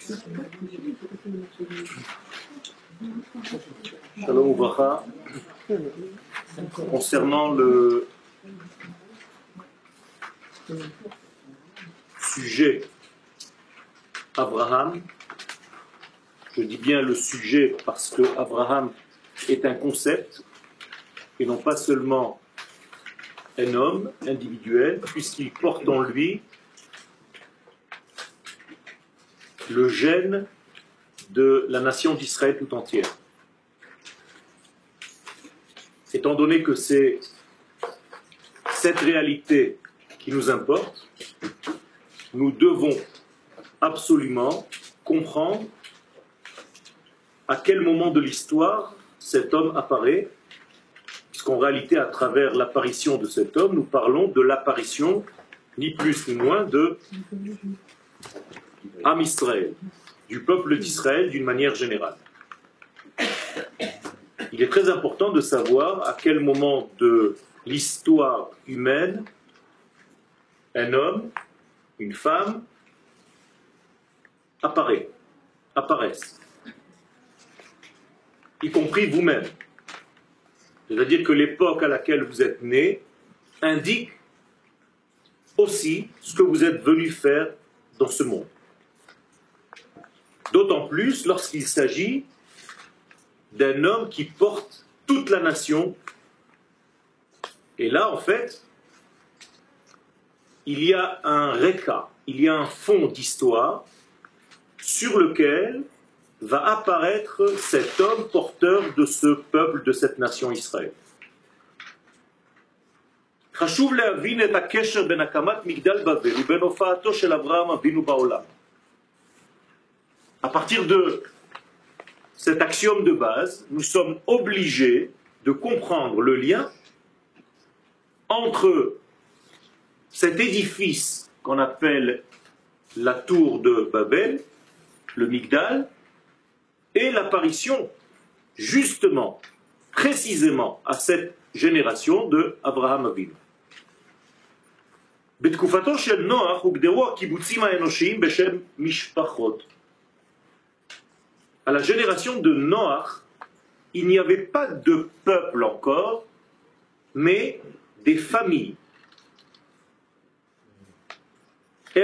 Shalom Uvracha. Concernant le sujet Abraham, je dis bien le sujet parce que Abraham est un concept et non pas seulement un homme individuel, puisqu'il porte en lui le gène de la nation d'Israël tout entière. Étant donné que c'est cette réalité qui nous importe, nous devons absolument comprendre à quel moment de l'histoire cet homme apparaît, puisqu'en réalité, à travers l'apparition de cet homme, nous parlons de l'apparition, ni plus ni moins, de Am Israël, du peuple d'Israël d'une manière générale. Il est très important de savoir à quel moment de l'histoire humaine un homme, une femme apparaissent, y compris vous-même. C'est-à-dire que l'époque à laquelle vous êtes né indique aussi ce que vous êtes venu faire dans ce monde. D'autant plus lorsqu'il s'agit d'un homme qui porte toute la nation. Et là, en fait, il y a un réca, il y a un fond d'histoire sur lequel va apparaître cet homme porteur de ce peuple, de cette nation Israël. חשוב להבין את הקשר בין הקמת מגדל בבל ובין הופעתו של אברהם אבינו בעולם. À partir de cet axiome de base, nous sommes obligés de comprendre le lien entre cet édifice qu'on appelle la tour de Babel, le Migdal, et l'apparition, justement, précisément, à cette génération de Abraham Avinu. בתקופתו של נוח הוגדרו הקיבוצים האנושיים בשם משפחות. À la génération de Noach, il n'y avait pas de peuple encore, mais des familles. Et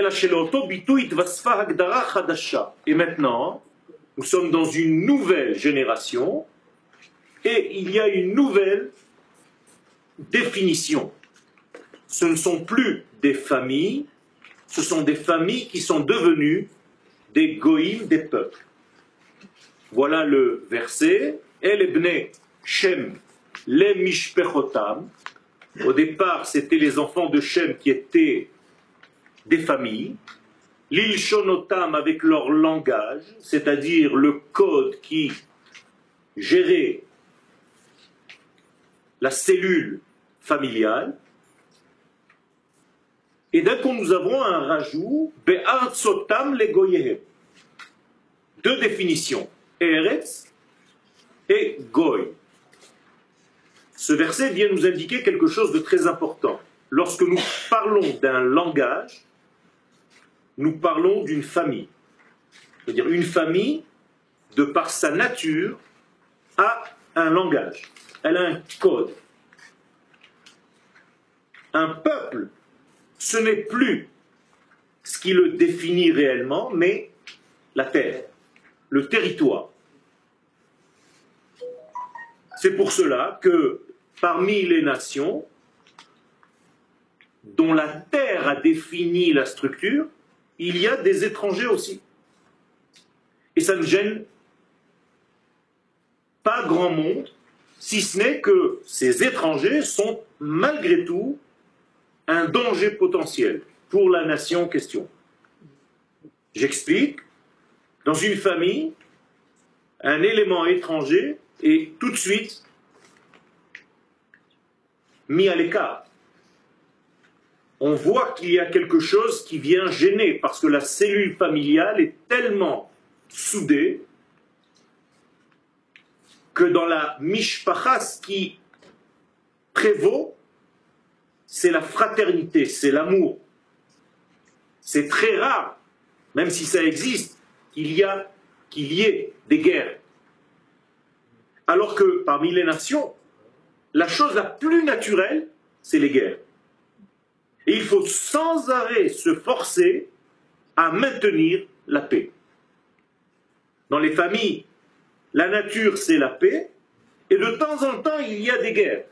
maintenant, nous sommes dans une nouvelle génération et il y a une nouvelle définition. Ce ne sont plus des familles, ce sont des familles qui sont devenues des goïms, des peuples. Voilà le verset. El ebne Shem le mishpechotam. Au départ, c'était les enfants de Shem qui étaient des familles. L'ilshonotam avec leur langage, c'est-à-dire le code qui gérait la cellule familiale. Et d'un coup, nous avons un rajout, be'artsotam le goyehem. Deux définitions. Eretz et Goy. Ce verset vient nous indiquer quelque chose de très important. Lorsque nous parlons d'un langage, nous parlons d'une famille. C'est-à-dire une famille, de par sa nature, a un langage. Elle a un code. Un peuple, ce n'est plus ce qui le définit réellement, mais la terre, le territoire. C'est pour cela que parmi les nations dont la terre a défini la structure, il y a des étrangers aussi. Et ça ne gêne pas grand monde, si ce n'est que ces étrangers sont malgré tout un danger potentiel pour la nation en question. J'explique. Dans une famille, un élément étranger est tout de suite mis à l'écart. On voit qu'il y a quelque chose qui vient gêner parce que la cellule familiale est tellement soudée que dans la mishpacha, ce qui prévaut, c'est la fraternité, c'est l'amour. C'est très rare, même si ça existe, qu'il y ait des guerres. Alors que parmi les nations, la chose la plus naturelle, c'est les guerres. Et il faut sans arrêt se forcer à maintenir la paix. Dans les familles, la nature, c'est la paix, et de temps en temps, il y a des guerres.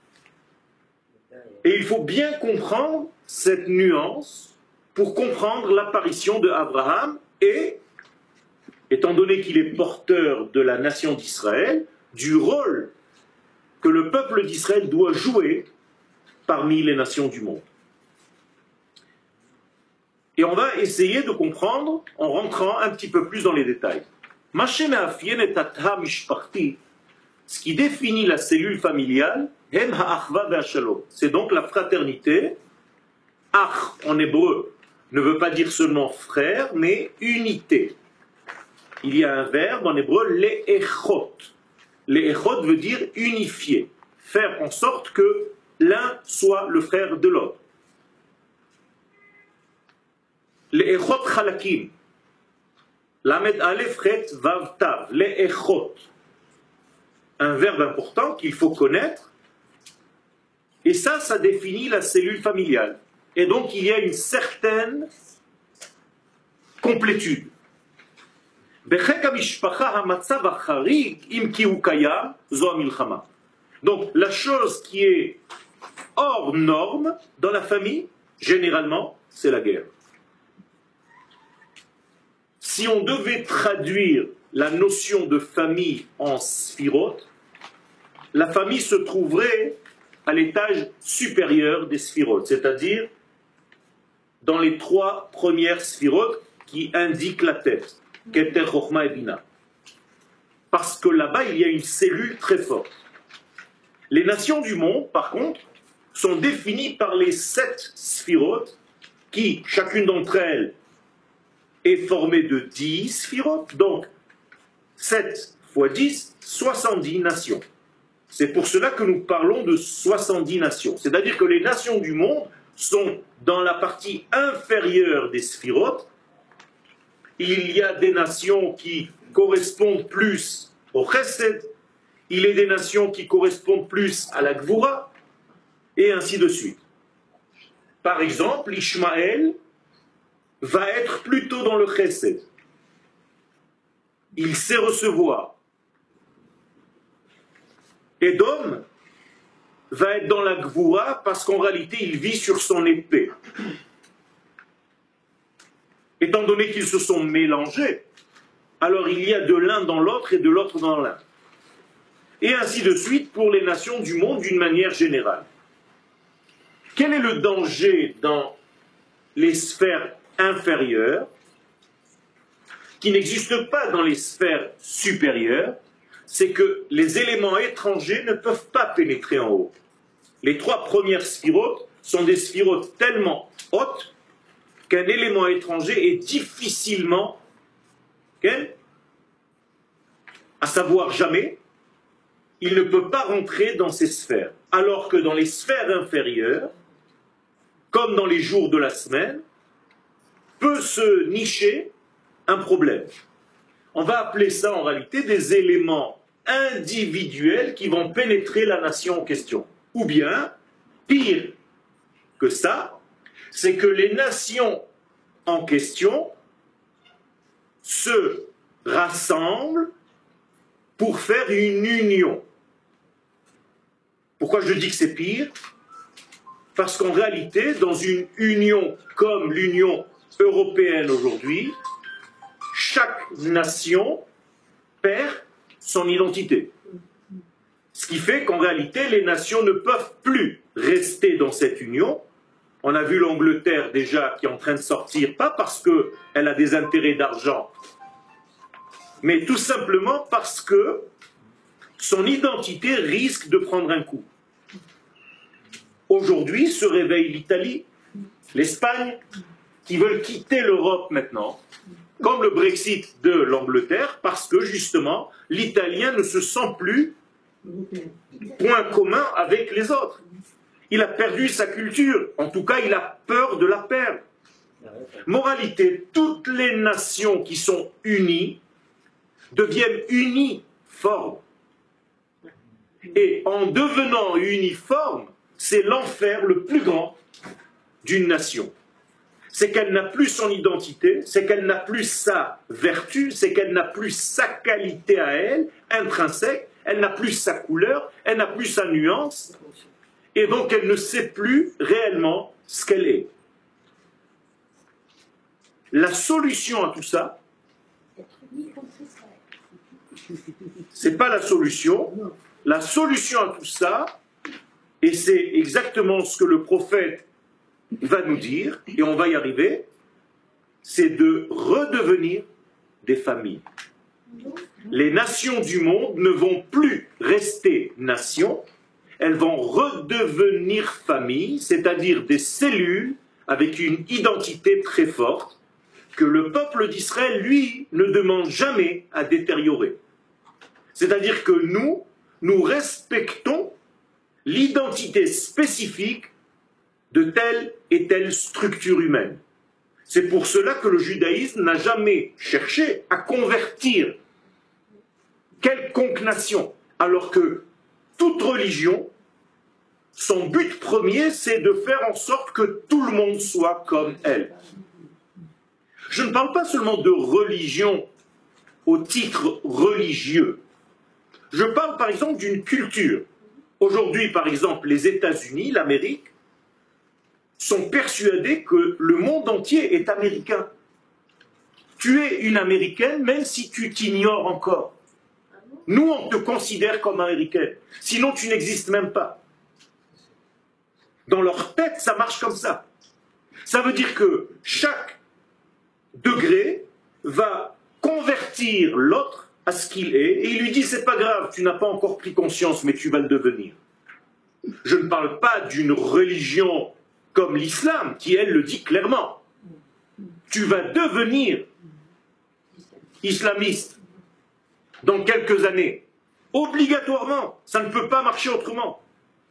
Et il faut bien comprendre cette nuance pour comprendre l'apparition de Abraham et, étant donné qu'il est porteur de la nation d'Israël, du rôle que le peuple d'Israël doit jouer parmi les nations du monde. Et on va essayer de comprendre en rentrant un petit peu plus dans les détails. Ce qui définit la cellule familiale, c'est donc la fraternité. Ach, en hébreu, ne veut pas dire seulement frère, mais unité. Il y a un verbe en hébreu, le'echot. Le'echot veut dire unifier, faire en sorte que l'un soit le frère de l'autre. Le'echot chalakim. Lamed alef chet vav tav. Le'echot. Un verbe important qu'il faut connaître. Et ça définit la cellule familiale. Et donc il y a une certaine complétude. Donc la chose qui est hors norme dans la famille, généralement, c'est la guerre. Si on devait traduire la notion de famille en sphirotes, la famille se trouverait à l'étage supérieur des sphirotes, c'est-à-dire dans les 3 premières sphirotes qui indiquent la tête, Keter, Chochma et Bina. Parce que là-bas, il y a une cellule très forte. Les nations du monde, par contre, sont définies par les 7 sphirotes qui, chacune d'entre elles, est formée de 10 sphirotes, donc 7 fois 10, 70 nations. C'est pour cela que nous parlons de 70 nations. C'est-à-dire que les nations du monde sont dans la partie inférieure des sphirotes. Il y a des nations qui correspondent plus au chesed, il y a des nations qui correspondent plus à la gvura, et ainsi de suite. Par exemple, Ishmaël va être plutôt dans le chesed. Il sait recevoir. Édom va être dans la gvura parce qu'en réalité il vit sur son épée. Étant donné qu'ils se sont mélangés, alors il y a de l'un dans l'autre et de l'autre dans l'un. Et ainsi de suite pour les nations du monde d'une manière générale. Quel est le danger dans les sphères inférieures qui n'existent pas dans les sphères supérieures? C'est que les éléments étrangers ne peuvent pas pénétrer en haut. Les 3 premières sphirotes sont des sphirotes tellement hautes qu'un élément étranger est difficilement, à savoir jamais, il ne peut pas rentrer dans ces sphères. Alors que dans les sphères inférieures, comme dans les jours de la semaine, peut se nicher un problème. On va appeler ça en réalité des éléments individuels qui vont pénétrer la nation en question. Ou bien, pire que ça, c'est que les nations en question se rassemblent pour faire une union. Pourquoi je dis que c'est pire? Parce qu'en réalité, dans une union comme l'Union européenne aujourd'hui, chaque nation perd son identité. Ce qui fait qu'en réalité, les nations ne peuvent plus rester dans cette union. On a vu l'Angleterre déjà qui est en train de sortir, pas parce qu'elle a des intérêts d'argent, mais tout simplement parce que son identité risque de prendre un coup. Aujourd'hui se réveille l'Italie, l'Espagne, qui veulent quitter l'Europe maintenant, comme le Brexit de l'Angleterre, parce que justement, l'Italien ne se sent plus point commun avec les autres. Il a perdu sa culture, en tout cas il a peur de la perdre. Moralité, toutes les nations qui sont unies deviennent uniformes. Et en devenant uniformes, c'est l'enfer le plus grand d'une nation. C'est qu'elle n'a plus son identité, c'est qu'elle n'a plus sa vertu, c'est qu'elle n'a plus sa qualité à elle, intrinsèque, elle n'a plus sa couleur, elle n'a plus sa nuance, et donc elle ne sait plus réellement ce qu'elle est. La solution à tout ça, c'est pas la solution. La solution à tout ça, et c'est exactement ce que le prophète va nous dire, et on va y arriver, c'est de redevenir des familles. Les nations du monde ne vont plus rester nations, elles vont redevenir familles, c'est-à-dire des cellules avec une identité très forte, que le peuple d'Israël, lui, ne demande jamais à détériorer. C'est-à-dire que nous respectons l'identité spécifique de telle et telle structure humaine. C'est pour cela que le judaïsme n'a jamais cherché à convertir quelconque nation, alors que toute religion, son but premier, c'est de faire en sorte que tout le monde soit comme elle. Je ne parle pas seulement de religion au titre religieux. Je parle par exemple d'une culture. Aujourd'hui, par exemple, les États-Unis, l'Amérique, sont persuadés que le monde entier est américain. Tu es une Américaine même si tu t'ignores encore. Nous, on te considère comme américaine. Sinon, tu n'existes même pas. Dans leur tête, ça marche comme ça. Ça veut dire que chaque degré va convertir l'autre à ce qu'il est, et il lui dit, c'est pas grave, tu n'as pas encore pris conscience, mais tu vas le devenir. Je ne parle pas d'une religion comme l'islam, qui elle le dit clairement. Tu vas devenir islamiste dans quelques années. Obligatoirement, ça ne peut pas marcher autrement.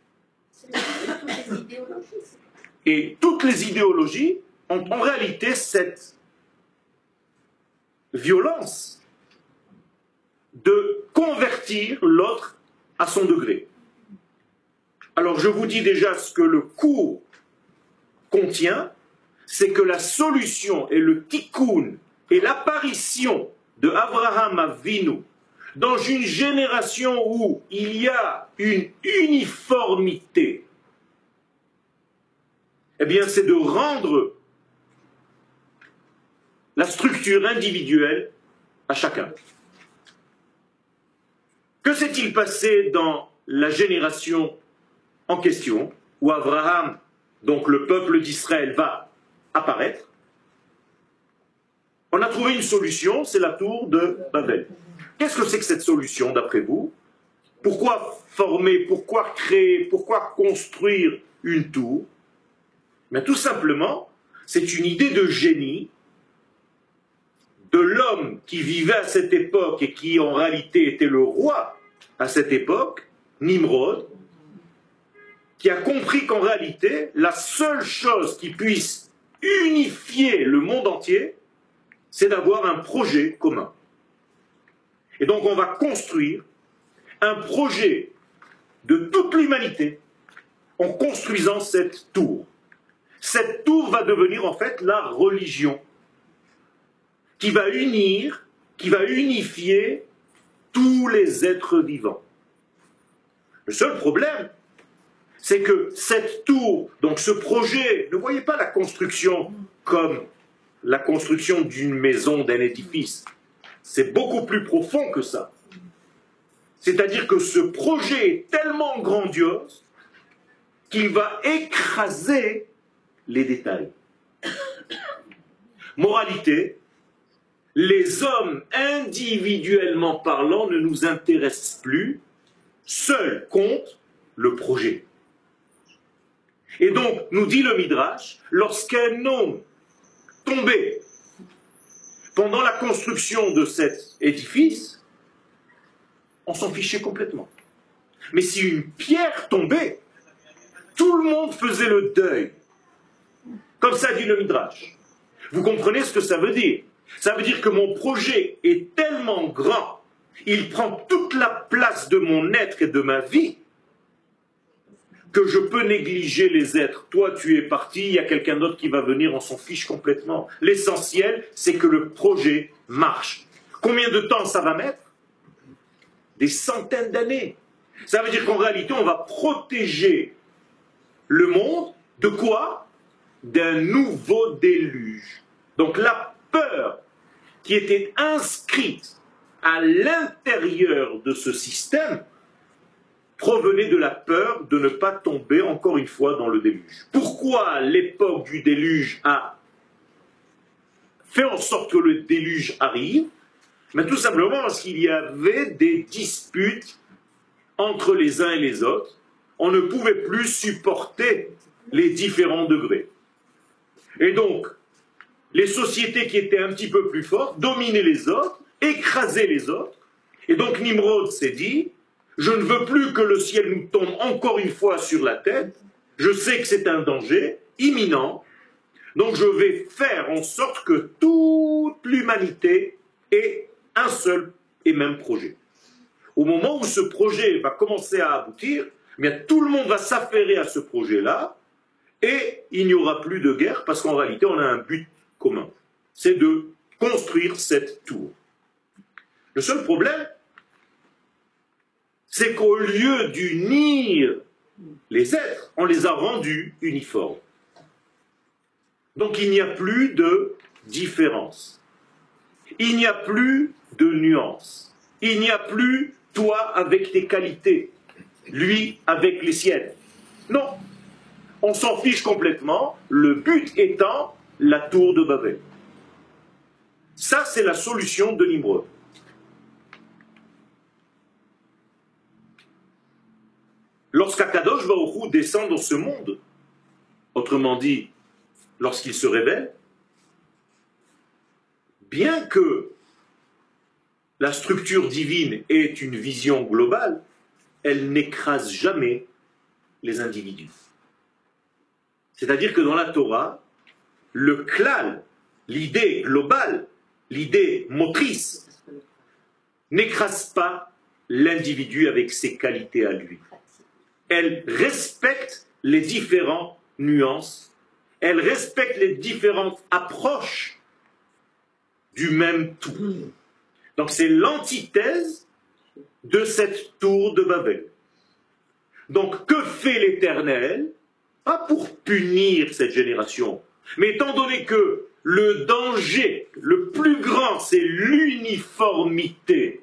Et toutes les idéologies ont en réalité cette violence de convertir l'autre à son degré. Alors je vous dis déjà ce que le cours contient, c'est que la solution et le tikkun et l'apparition de Abraham Avinu dans une génération où il y a une uniformité, eh bien c'est de rendre la structure individuelle à chacun. Que s'est-il passé dans la génération en question, où Abraham, donc le peuple d'Israël, va apparaître? On a trouvé une solution, c'est la tour de Babel. Qu'est-ce que c'est que cette solution, d'après vous? Pourquoi former, pourquoi créer, pourquoi construire une tour? Mais tout simplement, c'est une idée de génie de l'homme qui vivait à cette époque et qui en réalité était le roi à cette époque, Nimrod, qui a compris qu'en réalité, la seule chose qui puisse unifier le monde entier, c'est d'avoir un projet commun. Et donc on va construire un projet de toute l'humanité en construisant cette tour. Cette tour va devenir en fait la religion qui va unir, qui va unifier tous les êtres vivants. Le seul problème, c'est que cette tour, donc ce projet, ne voyez pas la construction comme la construction d'une maison, d'un édifice. C'est beaucoup plus profond que ça. C'est-à-dire que ce projet est tellement grandiose qu'il va écraser les détails. Moralité, les hommes individuellement parlant ne nous intéressent plus, seul compte le projet. Et donc, nous dit le Midrash, lorsqu'un homme tombait pendant la construction de cet édifice, on s'en fichait complètement. Mais si une pierre tombait, tout le monde faisait le deuil. Comme ça dit le Midrash. Vous comprenez ce que ça veut dire? Ça veut dire que mon projet est tellement grand, il prend toute la place de mon être et de ma vie, que je peux négliger les êtres. Toi, tu es parti, il y a quelqu'un d'autre qui va venir, on s'en fiche complètement. L'essentiel, c'est que le projet marche. Combien de temps ça va mettre? Des centaines d'années. Ça veut dire qu'en réalité, on va protéger le monde de quoi? D'un nouveau déluge. Donc la peur qui était inscrite à l'intérieur de ce système provenait de la peur de ne pas tomber encore une fois dans le déluge. Pourquoi l'époque du déluge a fait en sorte que le déluge arrive? Mais tout simplement parce qu'il y avait des disputes entre les uns et les autres. On ne pouvait plus supporter les différents degrés. Et donc, les sociétés qui étaient un petit peu plus fortes dominaient les autres, écrasaient les autres. Et donc Nimrod s'est dit, je ne veux plus que le ciel nous tombe encore une fois sur la tête. Je sais que c'est un danger imminent. Donc je vais faire en sorte que toute l'humanité ait un seul et même projet. Au moment où ce projet va commencer à aboutir, eh bien, tout le monde va s'affairer à ce projet-là et il n'y aura plus de guerre parce qu'en réalité, on a un but commun. C'est de construire cette tour. Le seul problème, c'est qu'au lieu d'unir les êtres, on les a rendus uniformes. Donc il n'y a plus de différence. Il n'y a plus de nuance. Il n'y a plus toi avec tes qualités, lui avec les siennes. Non, on s'en fiche complètement, le but étant la tour de Babel. Ça, c'est la solution de Nimrod. Lorsqu'Akadosh Baruch Hu descend dans ce monde, autrement dit, lorsqu'il se révèle, bien que la structure divine est une vision globale, elle n'écrase jamais les individus. C'est-à-dire que dans la Torah, le klal, l'idée globale, l'idée motrice, n'écrase pas l'individu avec ses qualités à lui. Elle respecte les différentes nuances, elle respecte les différentes approches du même tout. Donc c'est l'antithèse de cette tour de Babel. Donc que fait l'Éternel? Pas pour punir cette génération, mais étant donné que le danger le plus grand, c'est l'uniformité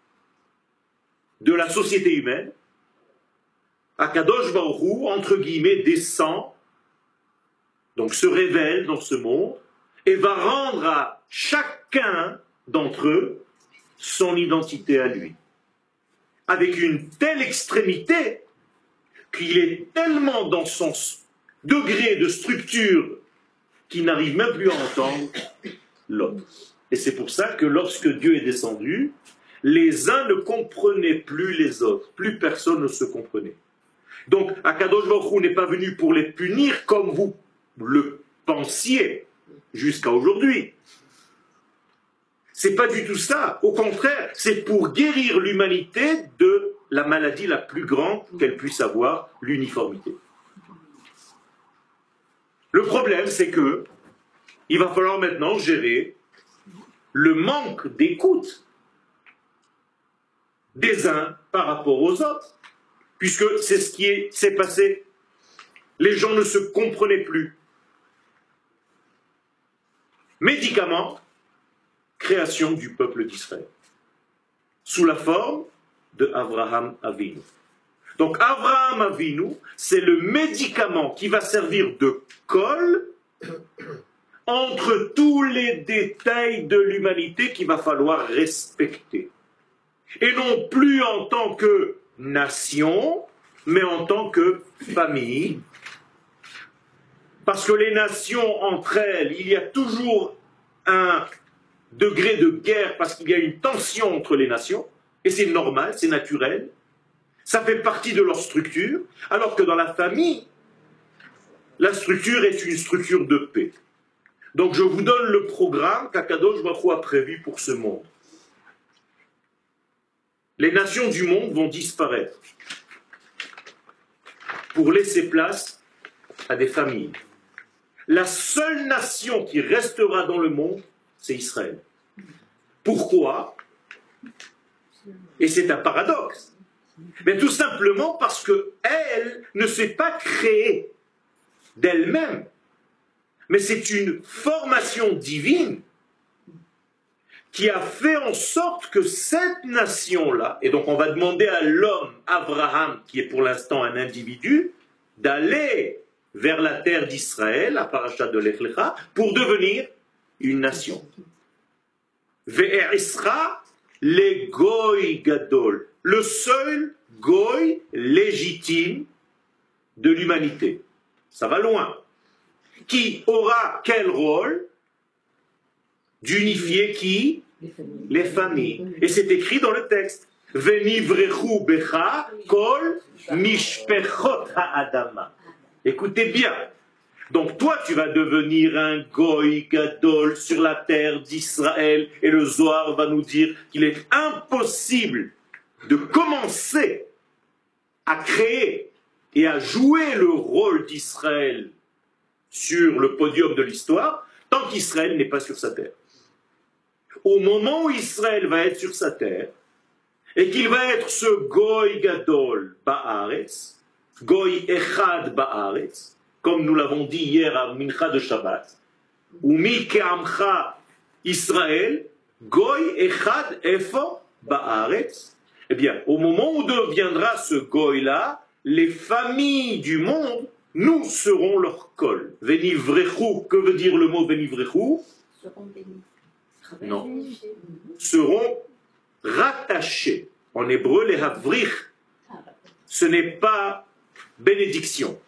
de la société humaine, Akadosh Baruch Hu, entre guillemets, descend, donc se révèle dans ce monde, et va rendre à chacun d'entre eux son identité à lui. Avec une telle extrémité qu'il est tellement dans son degré de structure qu'il n'arrive même plus à entendre l'autre. Et c'est pour ça que lorsque Dieu est descendu, les uns ne comprenaient plus les autres. Plus personne ne se comprenait. Donc, Akadosh Baruch Hu n'est pas venu pour les punir comme vous le pensiez jusqu'à aujourd'hui. C'est pas du tout ça. Au contraire, c'est pour guérir l'humanité de la maladie la plus grande qu'elle puisse avoir, l'uniformité. Le problème, c'est que il va falloir maintenant gérer le manque d'écoute des uns par rapport aux autres, puisque c'est ce qui s'est passé. Les gens ne se comprenaient plus. Médicament, création du peuple d'Israël, sous la forme de Avraham Avinu. Donc Avraham Avinu, c'est le médicament qui va servir de colle entre tous les détails de l'humanité qu'il va falloir respecter. Et non plus en tant que nation, mais en tant que famille. Parce que les nations entre elles, il y a toujours un degré de guerre parce qu'il y a une tension entre les nations, et c'est normal, c'est naturel, ça fait partie de leur structure, alors que dans la famille, la structure est une structure de paix. Donc je vous donne le programme qu'Akadosh Baruch Hu a prévu pour ce monde. Les nations du monde vont disparaître pour laisser place à des familles. La seule nation qui restera dans le monde, c'est Israël. Pourquoi? Et c'est un paradoxe. Mais tout simplement parce qu'elle ne s'est pas créée d'elle-même. Mais c'est une formation divine qui a fait en sorte que cette nation-là, et donc on va demander à l'homme, Abraham, qui est pour l'instant un individu, d'aller vers la terre d'Israël, la paracha de Lech Lecha, pour devenir une nation. Ve'erisra le goy gadol, le seul goy légitime de l'humanité. Ça va loin. Qui aura quel rôle? D'unifier qui? Les familles. Et c'est écrit dans le texte. Venivrechu becha kol mishpechot ha'adama. Écoutez bien. Donc toi, tu vas devenir un goy gadol sur la terre d'Israël. Et le Zohar va nous dire qu'il est impossible de commencer à créer et à jouer le rôle d'Israël sur le podium de l'histoire tant qu'Israël n'est pas sur sa terre. Au moment où Israël va être sur sa terre, et qu'il va être ce Goy Gadol Ba'aretz, Goy Echad Ba'aretz, comme nous l'avons dit hier à Mincha de Shabbat, ou Mi Ke'amcha Israël, Goy Echad Efo Ba'aretz. Eh bien, au moment où deviendra ce Goy-là, les familles du monde, nous serons leur col. Venivrechu, que veut dire le mot Venivrechu? Seront bénis. Non. Seront rattachés. En hébreu, les havrich, ce n'est pas bénédiction.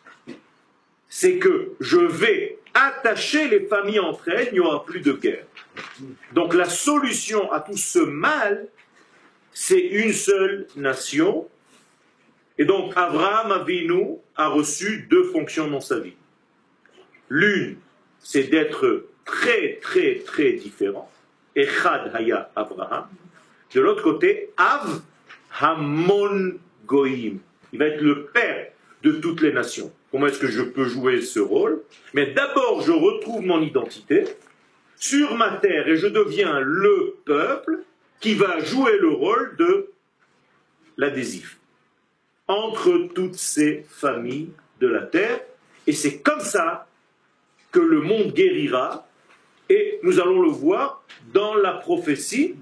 C'est que je vais attacher les familles entre elles, il n'y aura plus de guerre. Donc la solution à tout ce mal, c'est une seule nation. Et donc Abraham Avinu a reçu deux fonctions dans sa vie. L'une, c'est d'être très, très, très différent. Echad Haya Abraham. De l'autre côté, Av Hamon Goïm. Il va être le père de toutes les nations. Comment est-ce que je peux jouer ce rôle? Mais d'abord, je retrouve mon identité sur ma terre et je deviens le peuple qui va jouer le rôle de l'adhésif entre toutes ces familles de la terre. Et c'est comme ça que le monde guérira. Et nous allons le voir dans la prophétie,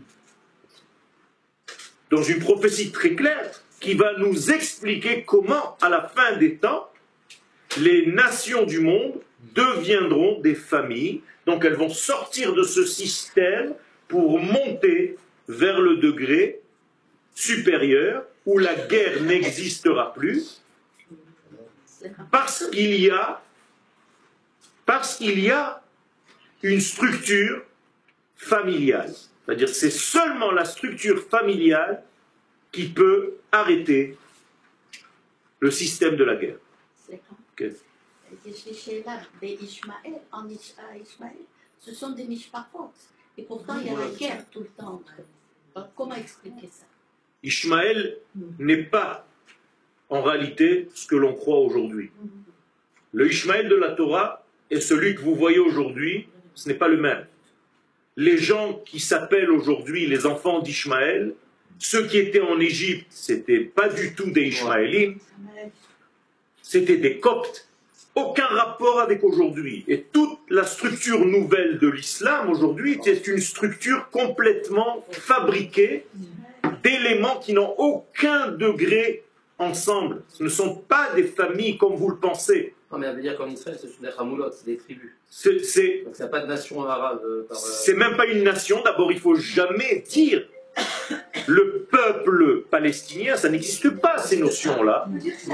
dans une prophétie très claire, qui va nous expliquer comment, à la fin des temps, les nations du monde deviendront des familles. Donc elles vont sortir de ce système pour monter vers le degré supérieur, où la guerre n'existera plus, parce qu'il y a une structure familiale. C'est-à-dire c'est seulement la structure familiale qui peut arrêter le système de la guerre. Okay. Ce sont des mishpachot. Et pourtant, il y a la guerre tout le temps entre eux. Donc, comment expliquer ça? Ishmaël n'est pas en réalité ce que l'on croit aujourd'hui. Le Ishmaël de la Torah et celui que vous voyez aujourd'hui, ce n'est pas le même. Les gens qui s'appellent aujourd'hui les enfants d'Ishmaël, ceux qui étaient en Égypte, c'était pas du tout des Ishmaélim, c'était des Coptes. Aucun rapport avec aujourd'hui. Et toute la structure nouvelle de l'islam aujourd'hui, c'est une structure complètement fabriquée d'éléments qui n'ont aucun degré ensemble. Ce ne sont pas des familles comme vous le pensez. Non, mais elle veut dire qu'en Israël, c'est des Hamoulotes, c'est des tribus. Donc il n'y a pas de nation arabe. C'est même pas une nation. D'abord, il ne faut jamais dire le peuple palestinien, ça n'existe pas, ces notions-là.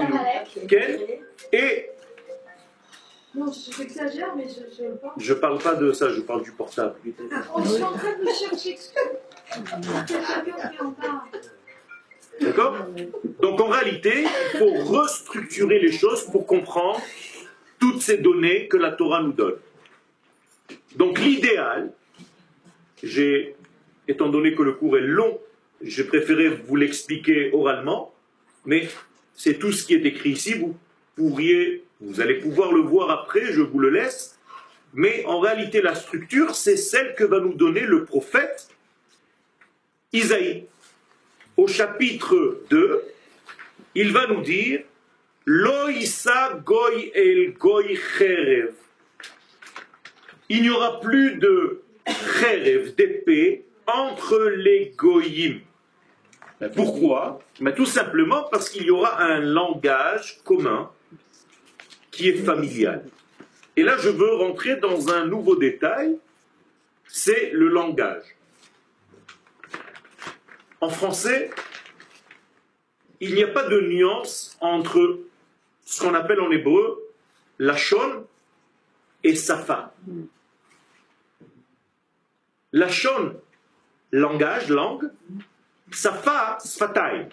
Et non, j'exagère, mais je parle. Je parle pas de ça, je parle du portable. On est en train de chercher. D'accord? Donc en réalité, il faut restructurer les choses pour comprendre toutes ces données que la Torah nous donne. Donc l'idéal, étant donné que le cours est long, j'ai préféré vous l'expliquer oralement, mais c'est tout ce qui est écrit ici, vous allez pouvoir le voir après, je vous le laisse, mais en réalité la structure, c'est celle que va nous donner le prophète Isaïe. Au chapitre 2, il va nous dire Lo issa goy el goy cherev. Il n'y aura plus de cherev, d'épée, entre les goyim. Pourquoi? Tout simplement parce qu'il y aura un langage commun qui est familial. Et là, je veux rentrer dans un nouveau détail, c'est le langage. En français, il n'y a pas de nuance entre ce qu'on appelle en hébreu lachon et safa. Lachon, langage, langue, safa, sfatay.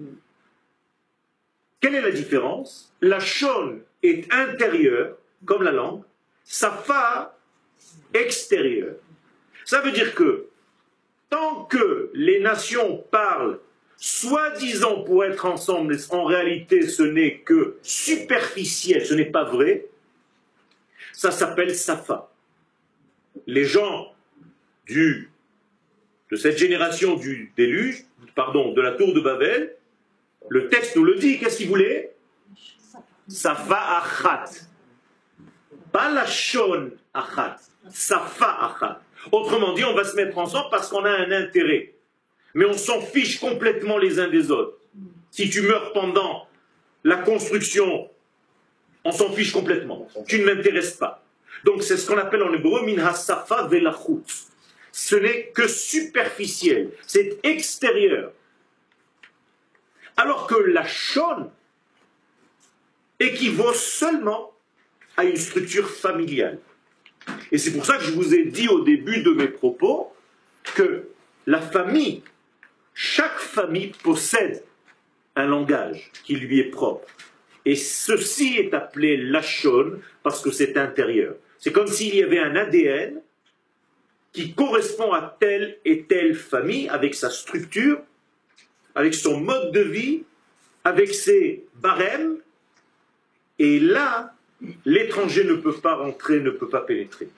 Quelle est la différence? Lachon est intérieur, comme la langue, safa, extérieur. Ça veut dire que tant que les nations parlent soi-disant pour être ensemble, en réalité ce n'est que superficiel, ce n'est pas vrai, ça s'appelle Safa. Les gens de cette génération du déluge, de la tour de Babel, le texte nous le dit, qu'est-ce qu'il voulait? Safa achat. Pas la shon achat, Safa achat. Autrement dit, on va se mettre ensemble parce qu'on a un intérêt. Mais on s'en fiche complètement les uns des autres. Si tu meurs pendant la construction, on s'en fiche complètement. Tu ne m'intéresses pas. Donc c'est ce qu'on appelle en hébreu min hasafa velachut. Ce n'est que superficiel, c'est extérieur. Alors que la shon équivaut seulement à une structure familiale. Et c'est pour ça que je vous ai dit au début de mes propos que la famille, chaque famille possède un langage qui lui est propre. Et ceci est appelé lachon parce que c'est intérieur. C'est comme s'il y avait un ADN qui correspond à telle et telle famille avec sa structure, avec son mode de vie, avec ses barèmes. Et là, l'étranger ne peut pas rentrer, ne peut pas pénétrer.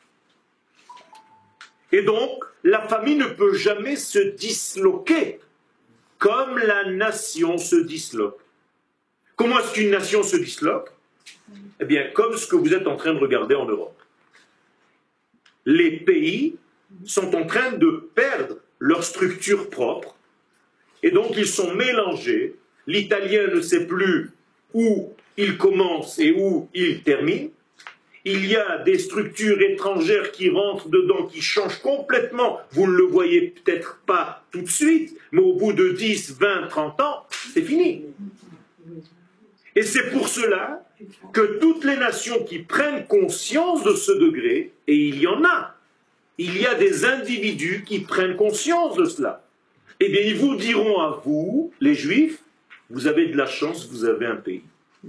Et donc, la famille ne peut jamais se disloquer comme la nation se disloque. Comment est-ce qu'une nation se disloque? Eh bien, comme ce que vous êtes en train de regarder en Europe. Les pays sont en train de perdre leur structure propre, et donc ils sont mélangés. L'italien ne sait plus où il commence et où il termine. Il y a des structures étrangères qui rentrent dedans, qui changent complètement. Vous ne le voyez peut-être pas tout de suite, mais au bout de 10, 20, 30 ans, c'est fini. Et c'est pour cela que toutes les nations qui prennent conscience de ce degré, et il y en a, il y a des individus qui prennent conscience de cela, eh bien ils vous diront à vous, les Juifs, vous avez de la chance, vous avez un pays.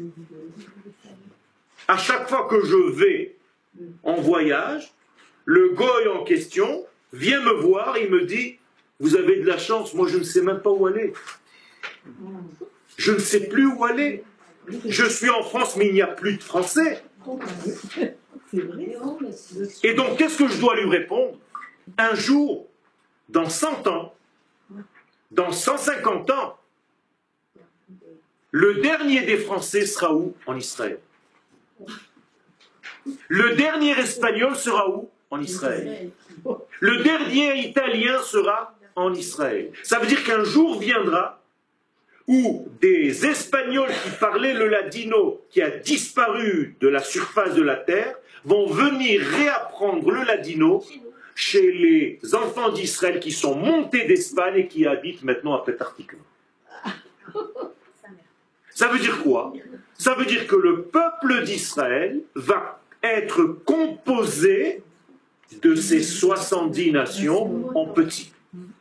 À chaque fois que je vais en voyage, le goy en question vient me voir et il me dit « Vous avez de la chance, moi je ne sais même pas où aller. Je ne sais plus où aller. Je suis en France, mais il n'y a plus de Français. » Et donc, qu'est-ce que je dois lui répondre? Un jour, dans 100 ans, dans 150 ans, le dernier des Français sera où? En Israël. Le dernier Espagnol sera où? En Israël. Le dernier Italien sera en Israël. Ça veut dire qu'un jour viendra où des Espagnols qui parlaient le ladino, qui a disparu de la surface de la terre, vont venir réapprendre le ladino chez les enfants d'Israël qui sont montés d'Espagne et qui habitent maintenant à Petah Tikva. Ça veut dire quoi? Ça veut dire que le peuple d'Israël va être composé de ces 70 nations en petits.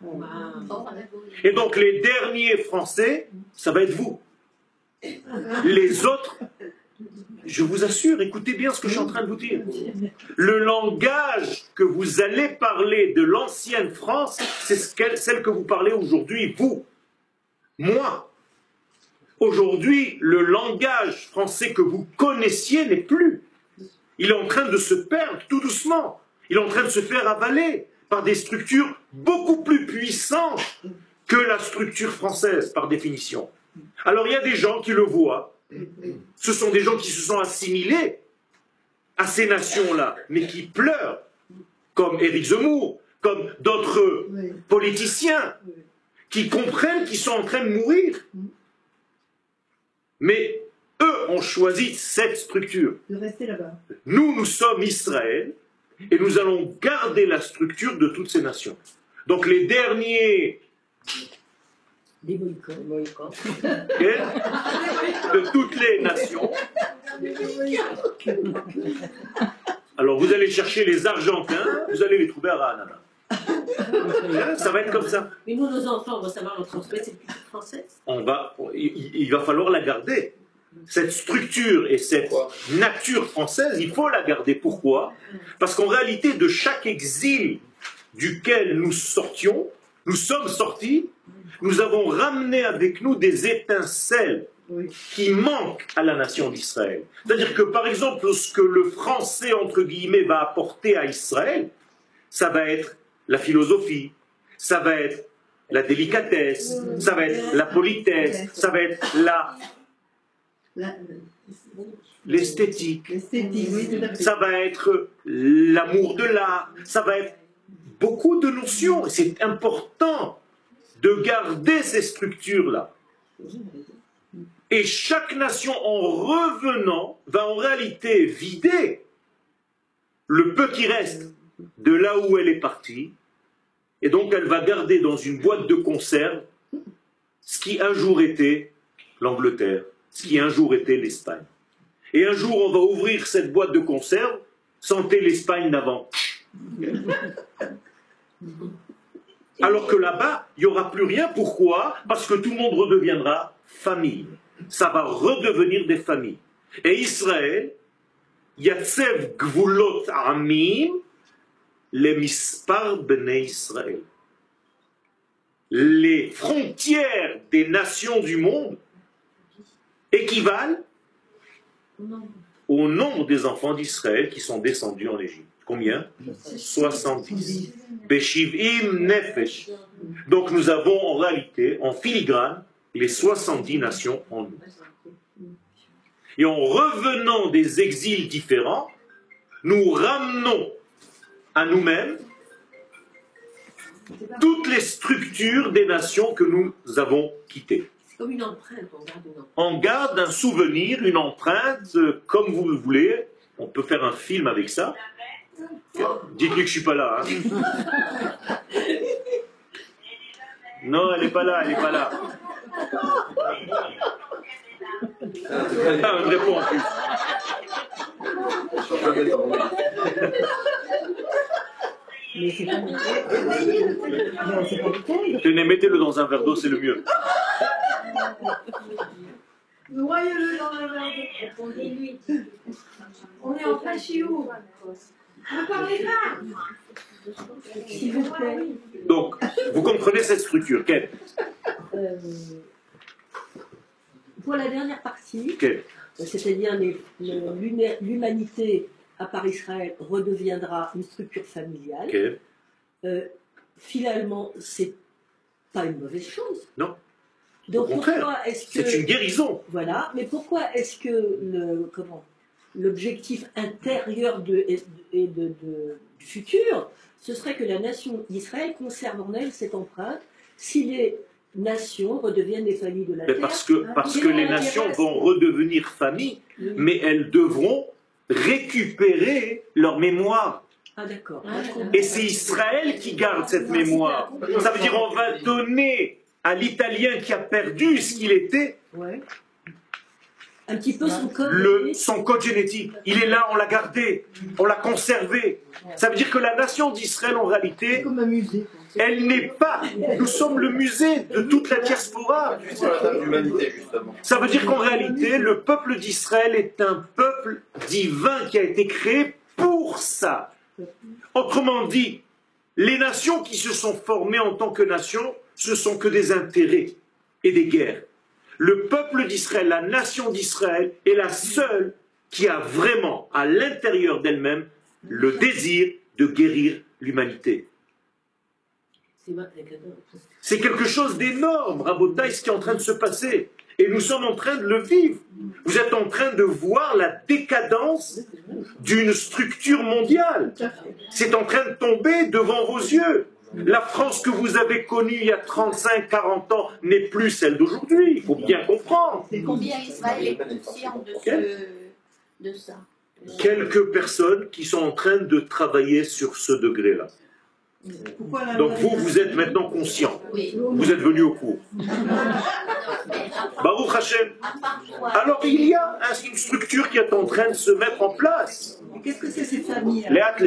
Et donc les derniers Français, ça va être vous. Les autres, Je vous assure, écoutez bien ce que je suis en train de vous dire. Le langage que vous allez parler de l'ancienne France, c'est celle que vous parlez aujourd'hui, vous, moi. Aujourd'hui, le langage français que vous connaissiez n'est plus. Il est en train de se perdre tout doucement. Il est en train de se faire avaler par des structures beaucoup plus puissantes que la structure française, par définition. Alors il y a des gens qui le voient. Ce sont des gens qui se sont assimilés à ces nations-là, mais qui pleurent, comme Éric Zemmour, comme d'autres politiciens, qui comprennent qu'ils sont en train de mourir. Mais eux ont choisi cette structure. De rester là-bas. Nous sommes Israël, et nous allons garder la structure de toutes ces nations. Donc les derniers... Des boycotts. De toutes les nations. Alors vous allez chercher les Argentins, vous allez les trouver à Rahanana. Ça va être comme ça. Mais nous, nos enfants, on va savoir leur transmettre cette culture française. Il va falloir la garder. Cette structure et cette nature française, il faut la garder. Pourquoi? Parce qu'en réalité, de chaque exil duquel nous sortions, nous sommes sortis, nous avons ramené avec nous des étincelles qui manquent à la nation d'Israël. C'est-à-dire que, par exemple, ce que le français, entre guillemets, va apporter à Israël, ça va être la philosophie, ça va être la délicatesse, ça va être la politesse, ça va être l'esthétique, ça va être l'amour de l'art, ça va être beaucoup de notions. C'est important de garder ces structures-là. Et chaque nation, en revenant, va en réalité vider le peu qui reste de là où elle est partie, et donc elle va garder dans une boîte de conserve ce qui un jour était l'Angleterre, ce qui un jour était l'Espagne. Et un jour, on va ouvrir cette boîte de conserve, sentez l'Espagne d'avant. Alors que là-bas, il n'y aura plus rien. Pourquoi? Parce que tout le monde redeviendra famille. Ça va redevenir des familles. Et Israël, Yatsev Gvulot Amim, les Mispar Bnei Israël. Les frontières des nations du monde équivalent au nombre des enfants d'Israël qui sont descendus en Égypte. Combien? 70. Beshivim Nefesh. Donc nous avons en réalité, en filigrane, les 70 nations en nous. Et en revenant des exils différents, nous ramenons à nous-mêmes toutes les structures des nations que nous avons quittées. C'est comme une empreinte, on garde une empreinte. On garde un souvenir, une empreinte, comme vous le voulez. On peut faire un film avec ça. Dites-lui que je suis pas là. Hein. Non, elle n'est pas là, elle n'est pas là. Ah, elle répond en plus. Mais c'est pas Tenez, mettez-le dans un verre d'eau, c'est le mieux. Noyez-le dans un verre d'eau. Répondez-lui. On est en plein chiou. Ne parlez pas. s'il vous plaît. Donc, vous comprenez cette structure. Quelle? Pour la dernière partie, Quelle? c'est-à-dire l'humanité à part Israël redeviendra une structure familiale. Quelle? Finalement, c'est pas une mauvaise chose. Non. Donc Au contraire, pourquoi est-ce que c'est une guérison. voilà, mais pourquoi est-ce que l'objectif intérieur du futur, ce serait que la nation d'Israël conserve en elle cette empreinte si les nations redeviennent des familles de la Mais terre? parce que les nations vont redevenir familles, mais elles devront récupérer leur mémoire. Ah d'accord. Et c'est Israël qui garde cette mémoire. Ça veut dire on va donner à l'Italien qui a perdu ce qu'il était Ouais. Un petit peu son code. son code génétique. Il est là, on l'a gardé, on l'a conservé. Ça veut dire que la nation d'Israël, en réalité, Comme un musée. elle n'est pas. Nous sommes le musée de toute la diaspora. C'est la table d'humanité, justement. Ça veut dire qu'en réalité, le peuple d'Israël est un peuple divin qui a été créé pour ça. Autrement dit, les nations qui se sont formées en tant que nations, ce sont que des intérêts et des guerres. Le peuple d'Israël, la nation d'Israël, est la seule qui a vraiment, à l'intérieur d'elle-même, le désir de guérir l'humanité. C'est quelque chose d'énorme, Rabotai, ce qui est en train de se passer. Et nous sommes en train de le vivre. Vous êtes en train de voir la décadence d'une structure mondiale. C'est en train de tomber devant vos yeux. La France que vous avez connue il y a 35, 40 ans n'est plus celle d'aujourd'hui. Il faut bien comprendre. Combien Israël est conscient de ça? Quelques personnes qui sont en train de travailler sur ce degré-là. Donc vous êtes maintenant conscient. Oui. Vous êtes venu au cours. Baruch Hashem. Alors il y a une structure qui est en train de se mettre en place. Qu'est-ce que c'est ces familles?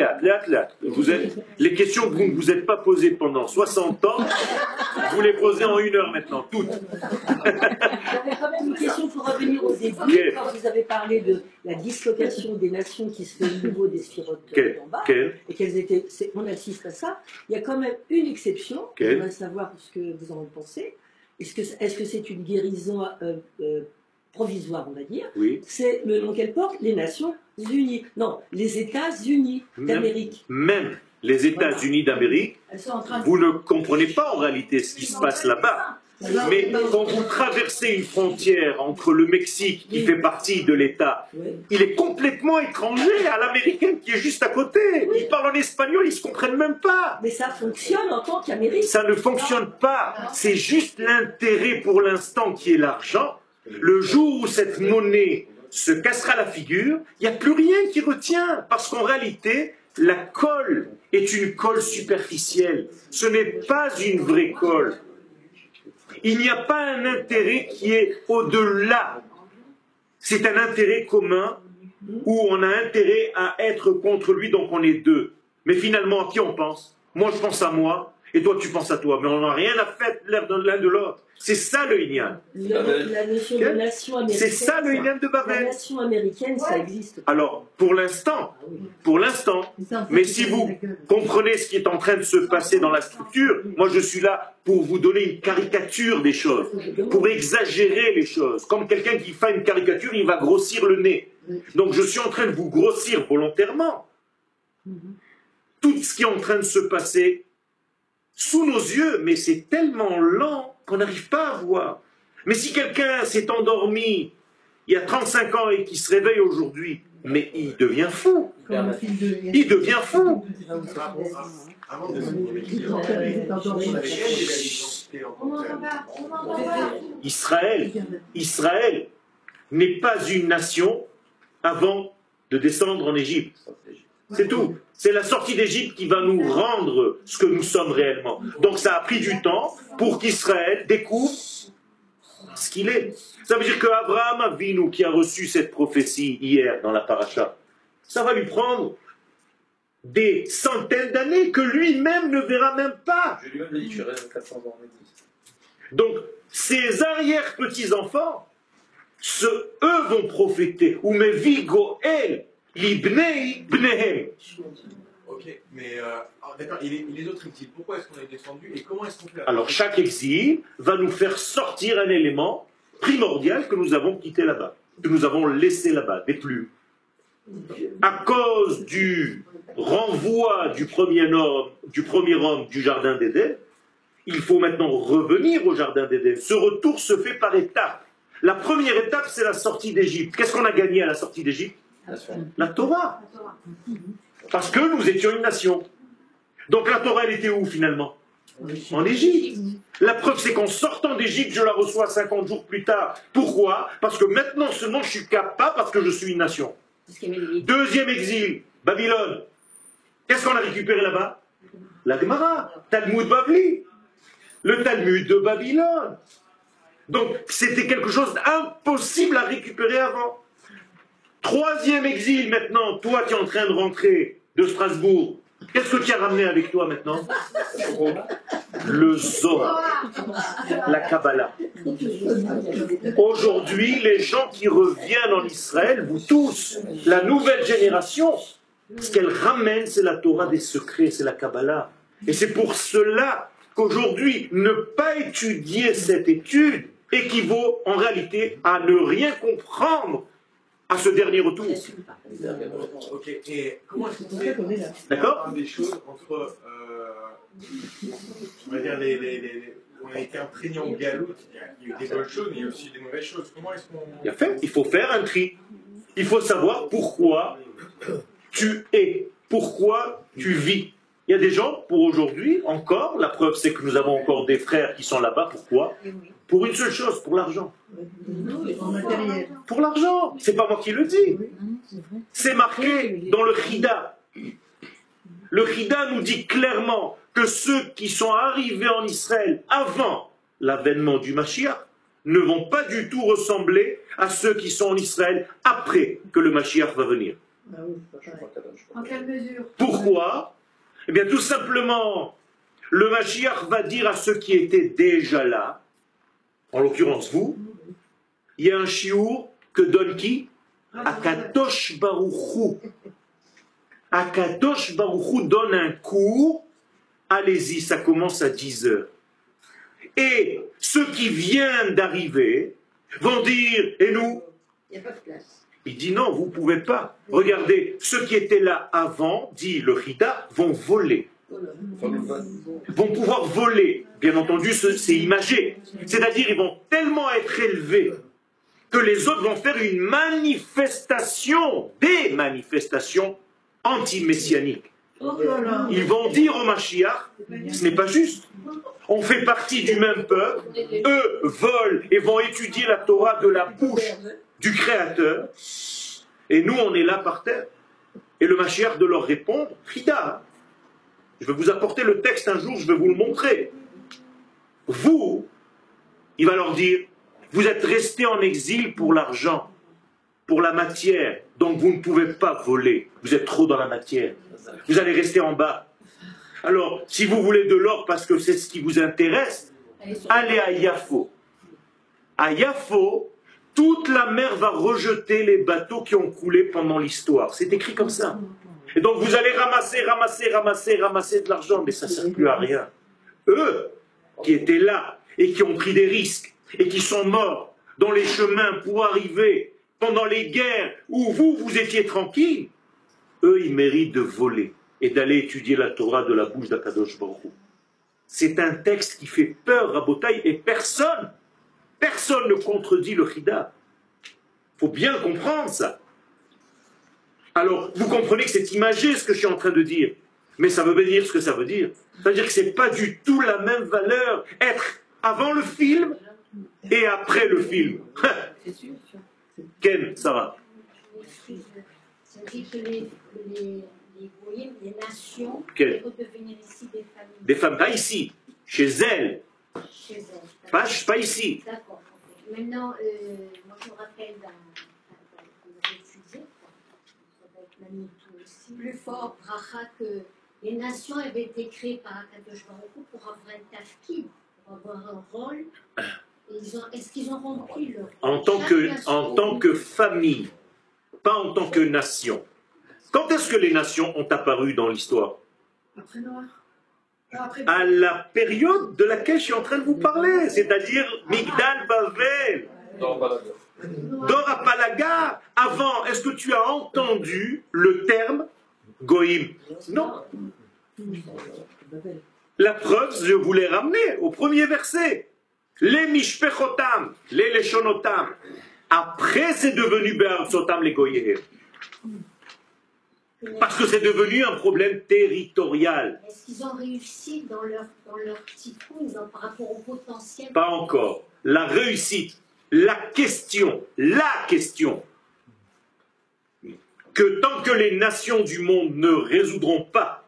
Les questions que vous ne vous êtes pas posées pendant 60 ans, vous les posez en 1 heure maintenant, toutes. J'avais quand même une question pour revenir au début, quand vous avez parlé de la dislocation des nations qui se fait au niveau des sphirotes d'en bas, et qu'elles étaient, on assiste à ça. Il y a quand même une exception, on va savoir ce que vous en pensez. Est-ce que c'est une guérison provisoire, on va dire? Oui. C'est le nom qu'elle porte, les Nations Unies. Non, les États-Unis d'Amérique. Même les États-Unis d'Amérique, vous ne comprenez pas en réalité ce qui se passe là-bas. Mais quand vous traversez une frontière entre le Mexique, qui fait partie de l'État, il est complètement étranger à l'américain qui est juste à côté. Ils parlent en espagnol, ils ne se comprennent même pas. Mais ça fonctionne en tant qu'Amérique. Ça ne fonctionne pas. C'est juste l'intérêt pour l'instant qui est l'argent. Le jour où cette monnaie se cassera la figure, il n'y a plus rien qui retient. Parce qu'en réalité, la colle est une colle superficielle. Ce n'est pas une vraie colle. Il n'y a pas un intérêt qui est au-delà. C'est un intérêt commun où on a intérêt à être contre lui, donc on est deux. Mais finalement, à qui on pense? Moi, je pense à moi, et toi, tu penses à toi. Mais on n'a rien à faire l'un de l'autre. C'est ça le Inyan. La notion de nation américaine. C'est ça le Inyan de Babel. La nation américaine, ça existe. Alors, pour l'instant, mais si vous comprenez ce qui est en train de se passer dans la structure, moi je suis là pour vous donner une caricature des choses, pour exagérer les choses. Comme quelqu'un qui fait une caricature, il va grossir le nez. Donc je suis en train de vous grossir volontairement. Tout ce qui est en train de se passer sous nos yeux, mais c'est tellement lent qu'on n'arrive pas à voir. Mais si quelqu'un s'est endormi il y a 35 ans et qui se réveille aujourd'hui, mais il devient fou. Il devient fou. Israël n'est pas une nation avant de descendre en Égypte. C'est tout. C'est la sortie d'Égypte qui va nous rendre ce que nous sommes réellement. Donc ça a pris du temps pour qu'Israël découvre ce qu'il est. Ça veut dire qu'Abraham Avinu, qui a reçu cette prophétie hier dans la paracha, ça va lui prendre des centaines d'années que lui-même ne verra même pas. Je lui ai même dit, je reste 400 ans. Donc, ses arrière-petits-enfants, eux vont prophéter. Ou mevi goel libnei bnehem. Ok, mais d'accord, et les autres exils, pourquoi est-ce qu'on est descendu et comment est-ce qu'on fait? Alors, chaque exil va nous faire sortir un élément primordial que nous avons quitté là-bas, que nous avons laissé là-bas, des plumes. À cause du renvoi du premier homme du jardin d'Éden, il faut maintenant revenir au jardin d'Éden. Ce retour se fait par étapes. La première étape, c'est la sortie d'Égypte. Qu'est-ce qu'on a gagné à la sortie d'Égypte? La Torah. Parce que nous étions une nation. Donc la Torah, elle était où finalement? En Égypte. La preuve, c'est qu'en sortant d'Égypte, je la reçois 50 jours plus tard. Pourquoi? Parce que maintenant seulement je suis capable, parce que je suis une nation. Deuxième exil, Babylone. Qu'est-ce qu'on a récupéré là-bas? La Gemara, Talmud Bavli. Le Talmud de Babylone. Donc, c'était quelque chose d'impossible à récupérer avant. Troisième exil maintenant, toi qui es en train de rentrer de Strasbourg, qu'est-ce que tu as ramené avec toi maintenant? Le Zohar, la Kabbalah. Aujourd'hui, les gens qui reviennent en Israël, vous tous, la nouvelle génération, ce qu'elle ramène, c'est la Torah des secrets, c'est la Kabbalah. Et c'est pour cela qu'aujourd'hui, ne pas étudier cette étude équivaut en réalité à ne rien comprendre à ce dernier retour. Ok, et comment est-ce qu'on fait D'accord? des choses entre, on va dire, on a été imprégné en galoute, il y a eu des bonnes choses, mais il y a aussi des mauvaises choses. Comment est-ce qu'on... Il faut faire un tri. Il faut savoir pourquoi tu es, pourquoi tu vis. Il y a des gens, pour aujourd'hui, encore, la preuve c'est que nous avons encore des frères qui sont là-bas, pourquoi? Pour une seule chose, pour l'argent. Pour l'argent. C'est pas moi qui le dis. C'est marqué dans le Chida. Le Chida nous dit clairement que ceux qui sont arrivés en Israël avant l'avènement du Mashiach ne vont pas du tout ressembler à ceux qui sont en Israël après que le Mashiach va venir. En quelle mesure? Pourquoi? Eh bien, tout simplement, le Mashiach va dire à ceux qui étaient déjà là, en l'occurrence vous, il y a un chiour que donne qui? Akadosh Baruch Hu. Akadosh Baruch Hu donne un cours, allez-y, ça commence à 10 heures. Et ceux qui viennent d'arriver vont dire, et nous? Il n'y a pas de place. Il dit non, vous ne pouvez pas. Regardez, ceux qui étaient là avant, dit le Chida, vont voler. Vont pouvoir voler. Bien entendu, c'est imagé. C'est-à-dire, ils vont tellement être élevés que les autres vont faire une manifestation, des manifestations anti-messianiques. Ils vont dire au Mashiach, ce n'est pas juste. On fait partie du même peuple, eux volent et vont étudier la Torah de la bouche du Créateur, et nous on est là par terre. Et le Mashiach de leur répondre, Chida, je vais vous apporter le texte un jour, je vais vous le montrer. Vous, il va leur dire, vous êtes restés en exil pour l'argent, pour la matière, donc vous ne pouvez pas voler, vous êtes trop dans la matière, vous allez rester en bas. Alors, si vous voulez de l'or parce que c'est ce qui vous intéresse, allez à Yafo. À Yafo, toute la mer va rejeter les bateaux qui ont coulé pendant l'histoire. C'est écrit comme ça. Et donc vous allez ramasser de l'argent, mais ça ne sert plus à rien. Eux, qui étaient là, et qui ont pris des risques, et qui sont morts dans les chemins pour arriver pendant les guerres où vous étiez tranquille, eux, ils méritent de voler et d'aller étudier la Torah de la bouche d'Akadosh Baruch Hu. C'est un texte qui fait peur, Rabotaï, et personne ne contredit le Chida. Il faut bien comprendre ça. Alors, vous comprenez que c'est imagé ce que je suis en train de dire, mais ça veut bien dire ce que ça veut dire. Ça veut dire que ce n'est pas du tout la même valeur être avant le film et après le film. Ken, Sarah. Ça dit que les goyim, les nations, Quel? peuvent devenir ici des familles. Des femmes, pas ici, chez elles. Chez elles. Pas ici. D'accord. Maintenant, moi je me rappelle d'un étudié, avec Manitou aussi, plus fort, Bracha, que les nations avaient été créées par Akadosh Baruch Hu pour avoir un tafkid, pour avoir un rôle. Est-ce qu'ils ont rempli leur rôle? En tant que famille, pas en tant que nation. Quand est-ce que les nations ont apparu dans l'histoire? Après Noir. À la période de laquelle je suis en train de vous parler, c'est-à-dire Migdal Bavel, Dor Apalaga. Avant, est-ce que tu as entendu le terme Goïm? Non. La preuve, je vous l'ai ramené au premier verset. Les Mishpechotam, les Leshonotam. Après, c'est devenu Be'artsotam les Goyim. Parce que c'est devenu un problème territorial. Est-ce qu'ils ont réussi dans leur tikkun, par rapport au potentiel? Pas encore. La réussite, la question, que tant que les nations du monde ne résoudront pas,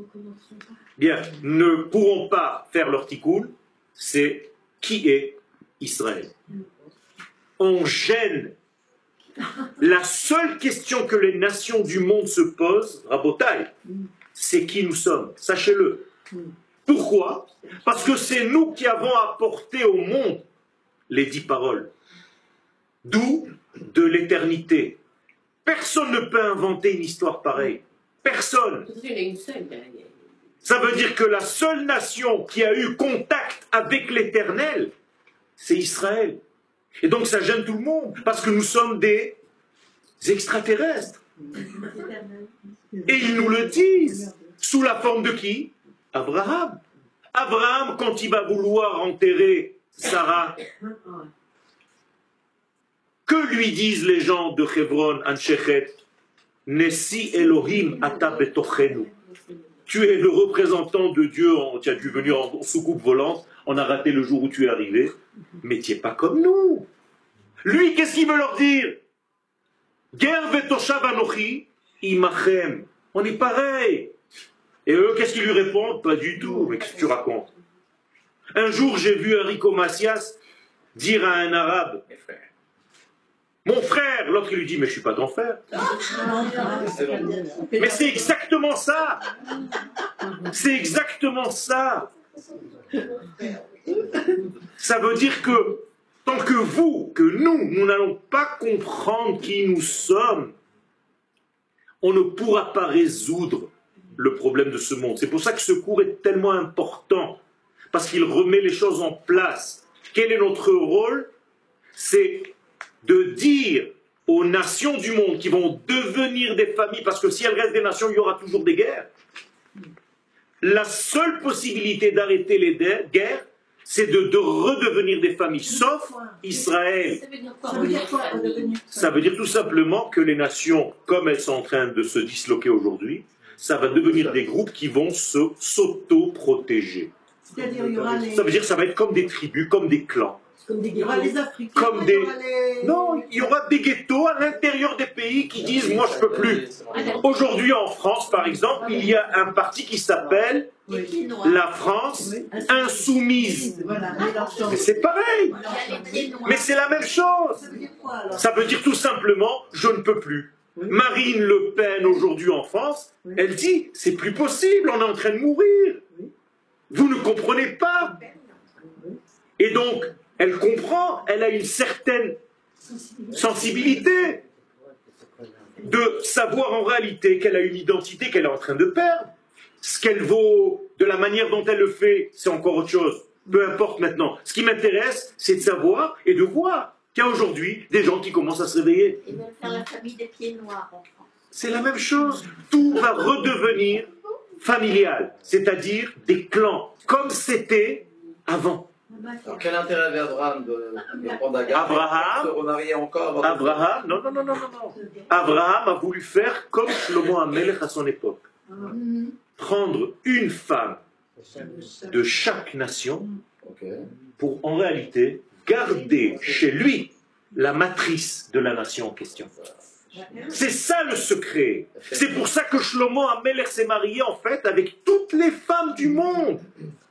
bien, ne pourront pas faire leur tikkun, c'est qui est Israël. On gêne. La seule question que les nations du monde se posent, Rabotai, c'est qui nous sommes. Sachez-le. Pourquoi? Parce que c'est nous qui avons apporté au monde les 10 paroles. D'où de l'éternité. Personne ne peut inventer une histoire pareille. Personne. Ça veut dire que la seule nation qui a eu contact avec l'éternel, c'est Israël. Et donc ça gêne tout le monde, parce que nous sommes des extraterrestres. Et ils nous le disent, sous la forme de qui? Abraham. Abraham, quand il va vouloir enterrer Sarah, que lui disent les gens de Hebron, Anshechet? Nessi Elohim ata betochenu. Tu es le représentant de Dieu, tu as dû venir en soucoupe volante, on a raté le jour où tu es arrivé, mais tu n'es pas comme nous. Lui, qu'est-ce qu'il veut leur dire? Ger vetoshav anochi imachem. On est pareil. Et eux, qu'est-ce qu'ils lui répondent? Pas du tout. Mais qu'est-ce que tu racontes? Un jour, j'ai vu Enrico Macias dire à un arabe, mon frère, l'autre il lui dit, mais je ne suis pas ton frère. Mais c'est exactement ça. C'est exactement ça. Ça veut dire que tant que vous, que nous n'allons pas comprendre qui nous sommes, on ne pourra pas résoudre le problème de ce monde. C'est pour ça que ce cours est tellement important, parce qu'il remet les choses en place. Quel est notre rôle? C'est de dire aux nations du monde qui vont devenir des familles, parce que si elles restent des nations, il y aura toujours des guerres. La seule possibilité d'arrêter les guerres, c'est de redevenir des familles, sauf Israël. Ça veut dire tout simplement que les nations, comme elles sont en train de se disloquer aujourd'hui, ça va devenir des groupes qui vont s'auto-protéger. C'est-à-dire, il y aura les... Ça veut dire que ça va être comme des tribus, comme des clans. Il y aura les Africains, Comme des... Non, il y aura des ghettos à l'intérieur des pays qui disent « moi je ne peux plus ». Aujourd'hui en France, par exemple, il y a un parti qui s'appelle la France Insoumise. Mais c'est pareil. Mais c'est la même chose. Ça veut dire tout simplement « je ne peux plus ». Marine Le Pen aujourd'hui en France, elle dit « c'est plus possible, on est en train de mourir ». Vous ne comprenez pas. Et donc, elle comprend, elle a une certaine sensibilité de savoir en réalité qu'elle a une identité qu'elle est en train de perdre. Ce qu'elle vaut, de la manière dont elle le fait, c'est encore autre chose. Peu importe maintenant. Ce qui m'intéresse, c'est de savoir et de voir qu'il y a aujourd'hui des gens qui commencent à se réveiller. Ils veulent faire la famille des pieds noirs en France. C'est la même chose. Tout va redevenir familial, c'est-à-dire des clans, comme c'était avant. Alors, quel intérêt avait Abraham de prendre Agar? Abraham, se remarier encore Abraham, non. Abraham a voulu faire comme Shlomo HaMelech à son époque. Prendre une femme de chaque nation pour, en réalité, garder chez lui la matrice de la nation en question. C'est ça le secret. C'est pour ça que Shlomo HaMelech s'est marié, en fait, avec toutes les femmes du monde.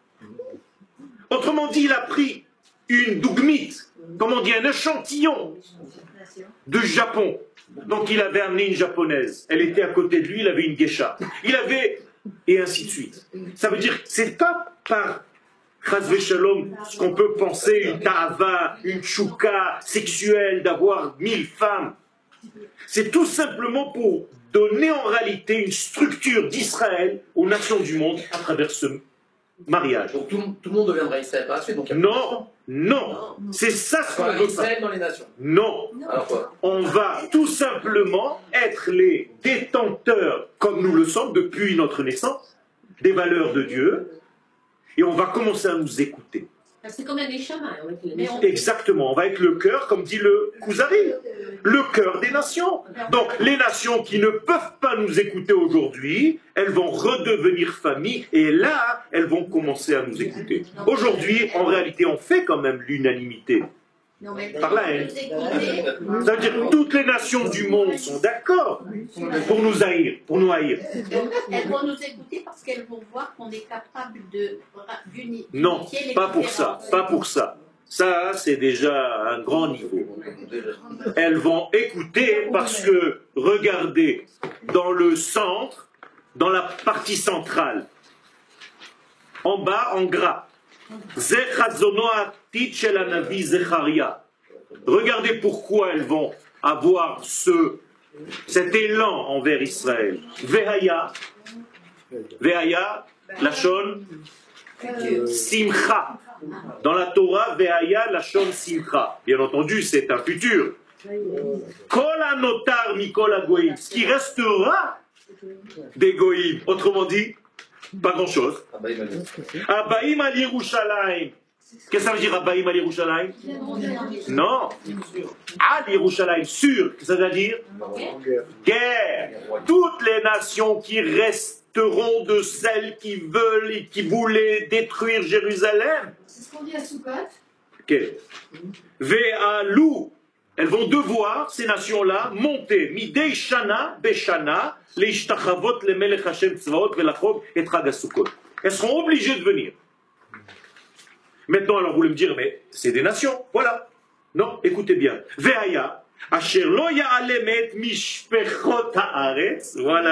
Autrement dit, il a pris une dougmite, comme on dit, un échantillon de Japon. Donc il avait amené une japonaise. Elle était à côté de lui, il avait une geisha. Il avait... Et ainsi de suite. Ça veut dire que c'est pas par Chazve Shalom ce qu'on peut penser, une ta'ava, une chouka sexuelle d'avoir 1000 femmes. C'est tout simplement pour donner en réalité une structure d'Israël aux nations du monde à travers ce mariage. Donc tout le monde deviendra Israël par la suite. Donc non, c'est ça ce qu'on veut Israël dans les nations. Non. Alors quoi? On va tout simplement être les détenteurs, comme nous le sommes depuis notre naissance, des valeurs de Dieu, et on va commencer à nous écouter. C'est comme un échama. Exactement, on va être le cœur, comme dit le Kuzari, le cœur des nations. Donc les nations qui ne peuvent pas nous écouter aujourd'hui, elles vont redevenir famille, et là, elles vont commencer à nous écouter. Aujourd'hui, en réalité, on fait quand même l'unanimité. Par la haine. Ça veut dire que toutes les nations du monde sont d'accord pour nous haïr, Elles vont nous écouter parce qu'elles vont voir qu'on est capable d'unifier. Non, pas pour ça, pas pour ça. Ça, c'est déjà un grand niveau. Elles vont écouter parce que, regardez, dans le centre, dans la partie centrale, en bas, en gras, regardez pourquoi elles vont avoir cet élan envers Israël. Vehaya, Lachon, Simcha. Dans la Torah, Vehaya, Lachon, Simcha. Bien entendu, c'est un futur. Kol anotar mikol hagoyim. Ce qui restera des goyim. Autrement dit, pas grand-chose. Abaïm al Yerushalayim. Qu'est-ce que ça veut dire Abaïm al Yerushalayim? Non. Al Yerushalayim, sûr. Qu'est-ce que ça veut dire? Guerre. Toutes les nations qui resteront de celles qui veulent et qui voulaient détruire Jérusalem. C'est ce qu'on dit à Soukot. Ok. Ve'alou. Elles vont devoir, ces nations-là, monter. Midei shana beshana, leishtachavot le melech Hashem tzvaot velachov et Chag HaSukkot. Elles seront obligées de venir. Maintenant, alors vous voulez me dire, mais c'est des nations, voilà. Non, écoutez bien. Ve'aya, asher lo ya'alemet mishpechot haaretz, voilà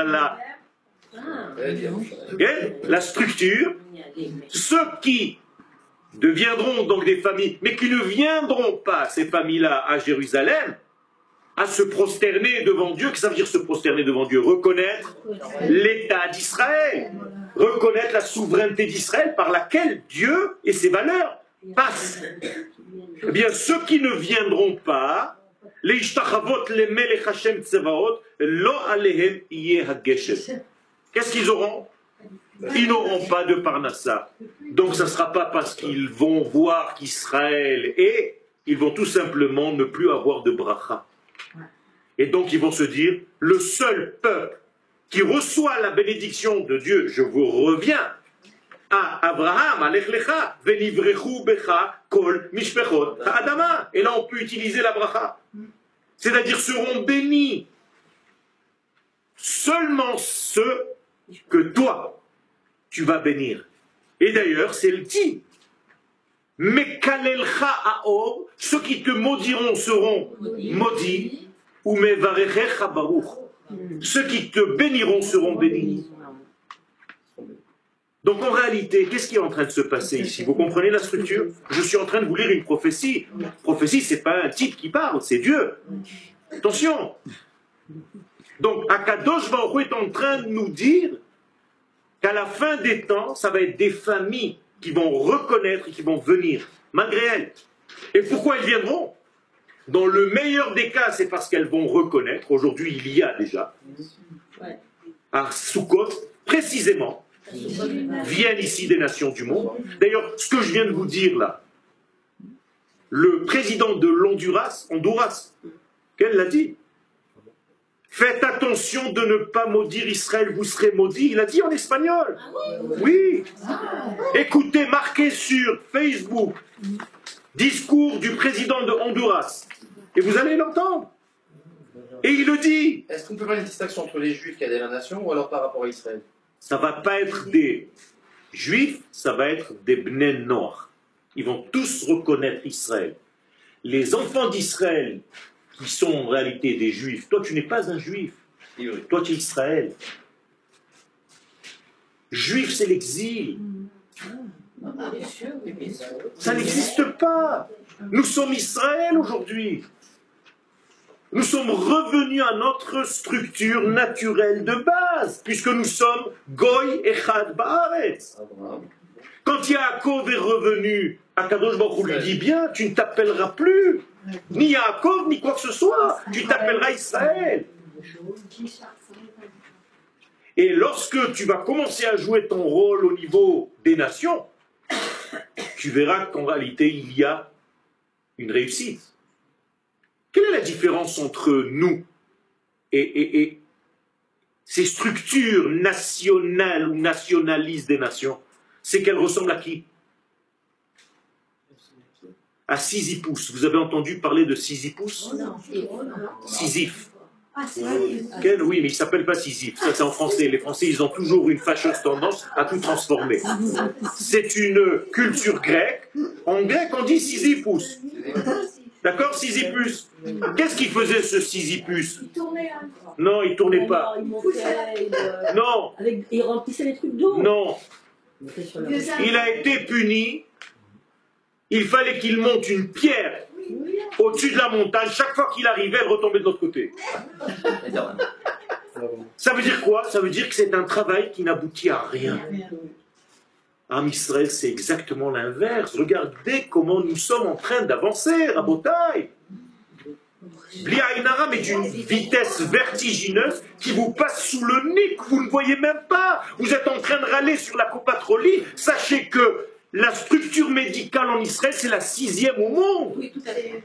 la structure. Ceux qui deviendront donc des familles, mais qui ne viendront pas, ces familles-là, à Jérusalem, à se prosterner devant Dieu. Qu'est-ce que ça veut dire se prosterner devant Dieu? Reconnaître l'État d'Israël, reconnaître la souveraineté d'Israël par laquelle Dieu et ses valeurs passent. Eh bien, ceux qui ne viendront pas, les ishtachavot, les melech Hashem tzavaot, lo alehem yeh hageshem. Qu'est-ce qu'ils auront? Ils n'auront pas de parnassa. Donc ça ne sera pas parce qu'ils vont voir qu'Israël est, ils vont tout simplement ne plus avoir de bracha. Et donc ils vont se dire, le seul peuple qui reçoit la bénédiction de Dieu, je vous reviens, à Abraham, alech lecha, venivrechu becha, kol mishpechot ha'adama. Et là on peut utiliser la bracha. C'est-à-dire seront bénis seulement ceux que toi, tu vas bénir. Et d'ailleurs, c'est le dit. Mekalelcha aor, ceux qui te maudiront seront maudits, ou mevarechecha baruch. Ceux qui te béniront seront bénis. Donc en réalité, qu'est-ce qui est en train de se passer ici? Vous comprenez la structure? Je suis en train de vous lire une prophétie. Prophétie, c'est pas un type qui parle, c'est Dieu. Attention. Donc Akadosh Baruch Hu est en train de nous dire qu'à la fin des temps, ça va être des familles qui vont reconnaître et qui vont venir, malgré elles. Et pourquoi elles viendront? Dans le meilleur des cas, c'est parce qu'elles vont reconnaître. Aujourd'hui, il y a déjà, à Sukkot, précisément, viennent ici des nations du monde. D'ailleurs, ce que je viens de vous dire là, le président de l'Honduras, qu'elle l'a dit. Faites attention de ne pas maudire Israël, vous serez maudits. Il a dit en espagnol. Oui. Écoutez, marquez sur Facebook, discours du président de Honduras. Et vous allez l'entendre. Et il le dit. Est-ce qu'on peut faire une distinction entre les Juifs qui aident la nation ou alors par rapport à Israël? Ça ne va pas être des Juifs, ça va être des Bnei Noach. Ils vont tous reconnaître Israël. Les enfants d'Israël, qui sont en réalité des Juifs. Toi, tu n'es pas un Juif. Toi, tu es Israël. Juif, c'est l'exil. Ça n'existe pas. Nous sommes Israël aujourd'hui. Nous sommes revenus à notre structure naturelle de base, puisque nous sommes Goy Echad Baaretz. Quand Yaakov est revenu, Akadosh Baruch Hu lui dit bien, tu ne t'appelleras plus ni Yaakov, ni quoi que ce soit. Tu t'appelleras Israël. Et lorsque tu vas commencer à jouer ton rôle au niveau des nations, tu verras qu'en réalité, il y a une réussite. Quelle est la différence entre nous et ces structures nationales ou nationalistes des nations? C'est qu'elles ressemblent à qui? À Sisyphus. Vous avez entendu parler de Sisyphus? Sisyphe. Oui, mais il ne s'appelle pas Sisyphe. Ça, c'est en français. Les Français, ils ont toujours une fâcheuse tendance à tout transformer. C'est une culture grecque En grec, on dit Sisyphus. D'accord, Sisyphus. Qu'est-ce qu'il faisait ce Sisyphus? Il tournait là. Non, il tournait pas. Il montait, Non. il remplissait les trucs d'eau. Non. Il a été puni. Il fallait qu'il monte une pierre au-dessus de la montagne. Chaque fois qu'il arrivait, elle retombait de l'autre côté. Ça veut dire quoi? Ça veut dire que c'est un travail qui n'aboutit à rien. Am Israël, c'est exactement l'inverse. Regardez comment nous sommes en train d'avancer, Rabotai. Bli Ayin Hara, mais d'une vitesse vertigineuse qui vous passe sous le nez, que vous ne voyez même pas. Vous êtes en train de râler sur la copatrolie. Sachez que la structure médicale en Israël, c'est la 6e au monde. Oui, tout à fait.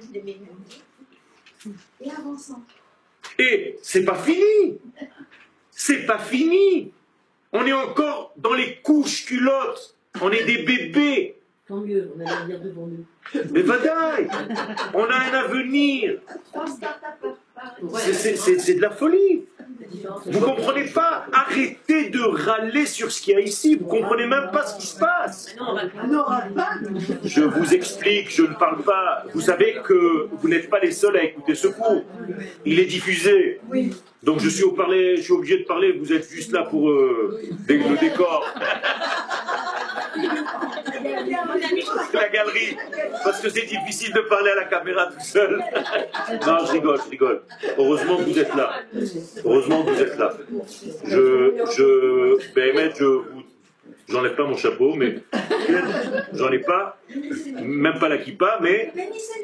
Et avançant. Et c'est pas fini. C'est pas fini. On est encore dans les couches culottes. On est des bébés. Tant mieux, on a l'avenir devant nous. Mais vadaï, on a un avenir. C'est de la folie. Vous ne comprenez pas. Arrêtez de râler sur ce qu'il y a ici. Vous ne comprenez même pas ce qui se passe. Je vous explique, je ne parle pas. Vous savez que vous n'êtes pas les seuls à écouter ce cours. Il est diffusé. Donc je suis obligé de parler. Vous êtes juste là pour le décor. La galerie. Parce que c'est difficile de parler à la caméra tout seul. Non, je rigole. Heureusement que vous êtes là. Heureusement que vous êtes là. J'enlève pas mon chapeau, mais j'en ai pas, même pas la kippa, mais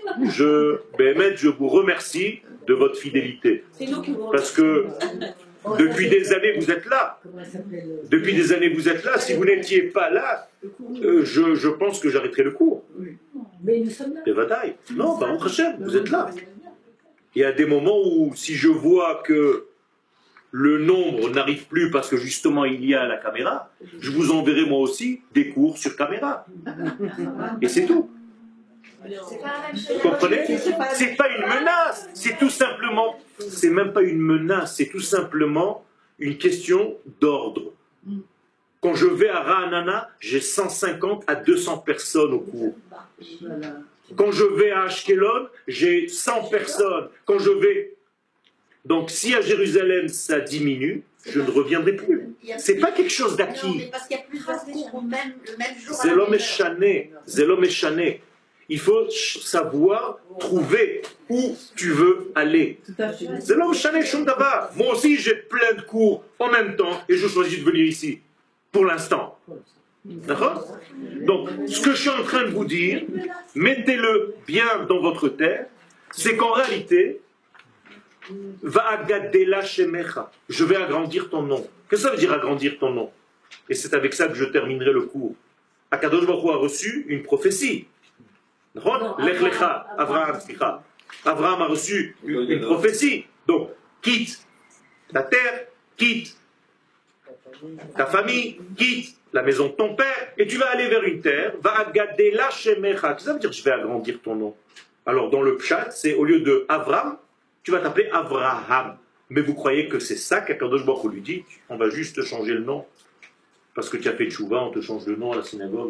je vous remercie de votre fidélité. Parce que depuis des années, vous êtes là. Depuis des années, vous êtes là. Si vous n'étiez pas là, je pense que j'arrêterai le cours. Mais nous sommes là. Et bataille. Non, Baruch Hashem, vous êtes là. Il y a des moments où, si je vois que le nombre n'arrive plus parce que justement il y a la caméra, je vous enverrai moi aussi des cours sur caméra. Et c'est tout. Vous comprenez? C'est pas une menace, c'est tout simplement, c'est même pas une menace, c'est tout simplement une question d'ordre. Quand je vais à Ra'anana, j'ai 150 à 200 personnes au cours. Quand je vais à Ashkelon, j'ai 100 personnes. Quand je vais... Donc si à Jérusalem ça diminue, je ne reviendrai plus. C'est pas quelque chose d'acquis. Parce qu'il y a plusieurs cours le même jour. C'est l'homme échané. C'est l'homme échané. Il faut savoir trouver où tu veux aller. C'est l'homme échané, Shondaba. Moi aussi j'ai plein de cours en même temps et je choisis de venir ici. Pour l'instant. D'accord? Donc, ce que je suis en train de vous dire, mettez-le bien dans votre tête, c'est qu'en réalité, Va'agadela shemecha, je vais agrandir ton nom. Qu'est-ce que ça veut dire agrandir ton nom? Et c'est avec ça que je terminerai le cours. Akadosh Baruch Hu a reçu une prophétie. Lech lecha, Abraham a reçu une prophétie. Donc, quitte ta terre, quitte ta famille, quitte la maison de ton père, et tu vas aller vers une terre, Va'agadela shemecha. Qu'est-ce que ça veut dire je vais agrandir ton nom? Alors, dans le pshat, c'est au lieu de Avram, tu vas t'appeler Avraham. Mais vous croyez que c'est ça qu'Akadosh Baruch Hu lui dit? On va juste changer le nom. Parce que tu as fait tchouva, on te change le nom à la synagogue.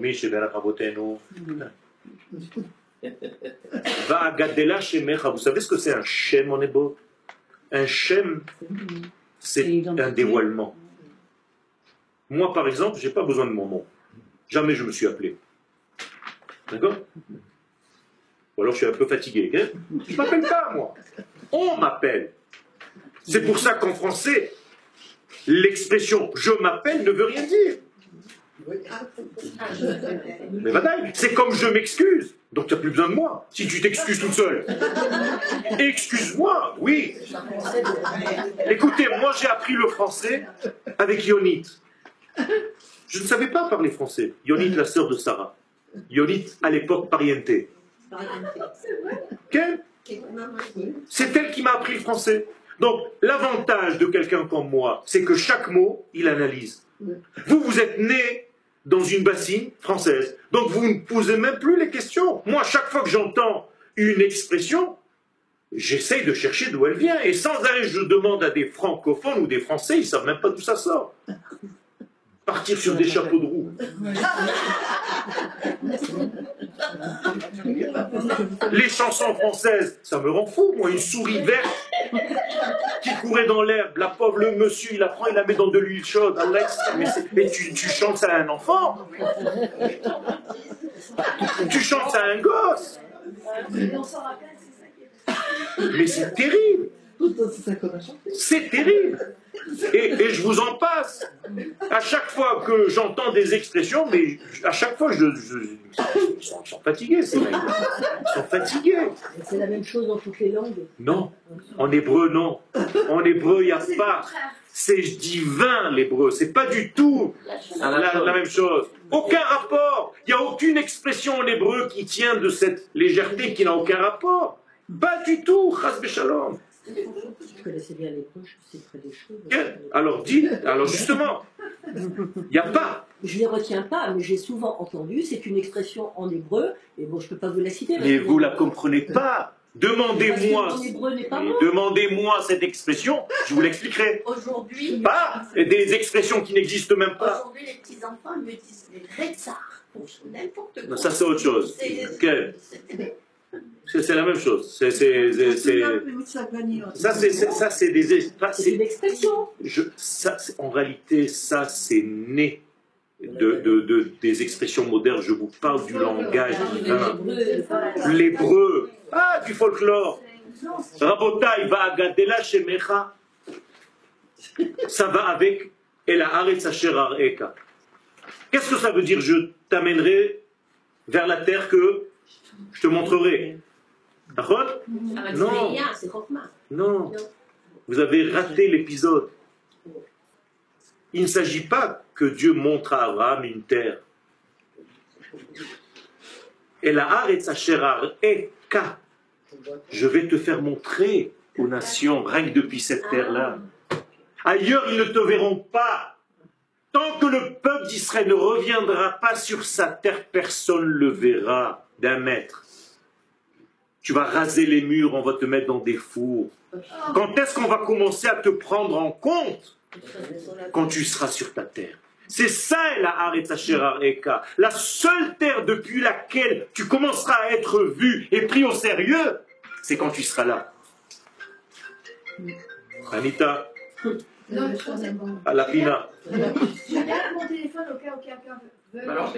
Va'agadela shemecha. Vous savez ce que c'est un shem en hébreu? Un shem, c'est un dévoilement. Moi, par exemple, je n'ai pas besoin de mon nom. Jamais je me suis appelé. D'accord? Ou alors je suis un peu fatigué. Hein? Je ne m'appelle pas, moi. On m'appelle. C'est pour ça qu'en français, l'expression « je m'appelle » ne veut rien dire. Mais bataille, c'est comme « je m'excuse ». Donc tu n'as plus besoin de moi, si tu t'excuses toute seule. Excuse-moi, oui. Écoutez, moi j'ai appris le français avec Yonit. Je ne savais pas parler français. Yonit, la sœur de Sarah. Yonit, à l'époque, parienté. Quelle? C'est elle qui m'a appris le français. Donc, l'avantage de quelqu'un comme moi, c'est que chaque mot, il analyse. Vous, vous êtes né dans une bassine française. Donc, vous ne posez même plus les questions. Moi, chaque fois que j'entends une expression, j'essaye de chercher d'où elle vient. Et sans arrêt, je demande à des francophones ou des Français, ils ne savent même pas d'où ça sort. Partir sur des chapeaux de roue. Les chansons françaises, ça me rend fou, moi, une souris verte qui courait dans l'herbe, la pauvre, le monsieur, il la prend, il la met dans de l'huile chaude. Mais tu chantes ça à un enfant? Tu chantes ça à un gosse? Mais c'est terrible. C'est terrible. Et je vous en passe. À chaque fois que j'entends des expressions, mais à chaque fois, ils sont fatigués, ces mecs. Ils sont fatigués. C'est la même chose dans toutes les langues. Non. En hébreu, non. En hébreu, il n'y a pas. C'est divin, l'hébreu. C'est pas du tout la même chose. Aucun rapport. Il n'y a aucune expression en hébreu qui tient de cette légèreté qui n'a aucun rapport. Pas du tout. Chas v'shalom. Je connaissais bien les proches, je sais très des choses. Alors justement, il n'y a pas. Je ne les retiens pas, mais j'ai souvent entendu, c'est une expression en hébreu, et bon, je ne peux pas vous la citer. Mais vous ne la comprenez pas. Demandez-moi cette expression, je vous l'expliquerai. Aujourd'hui, pas des expressions qui n'existent même pas. Aujourd'hui, les petits-enfants me disent les retsars pour n'importe quoi. Ça, c'est autre chose. C'est la même chose. Ça, c'est une expression. En réalité, ça, c'est né des expressions modernes. Je vous parle du langage divin. L'hébreu. Ah, du folklore. Rabotai va agadela shemecha. Ça va avec Ela haaretz asher ar'eka. Qu'est-ce que ça veut dire? Je t'amènerai vers la terre que je te montrerai. D'accord? Non. Non. Vous avez raté l'épisode. Il ne s'agit pas que Dieu montre à Abraham une terre. Et la haaretz asher ar'eka. Je vais te faire montrer aux nations, rien que depuis cette terre-là. Ailleurs, ils ne te verront pas. Tant que le peuple d'Israël ne reviendra pas sur sa terre, personne ne le verra d'un mètre. Tu vas raser les murs, on va te mettre dans des fours. Quand est-ce qu'on va commencer à te prendre en compte? Quand tu seras sur ta terre. C'est ça la haaretz asher ar'eka. La seule terre depuis laquelle tu commenceras à être vu et pris au sérieux, c'est quand tu seras là. Anita, à la pina. Je garde mon téléphone au cas où quelqu'un veut. Alors,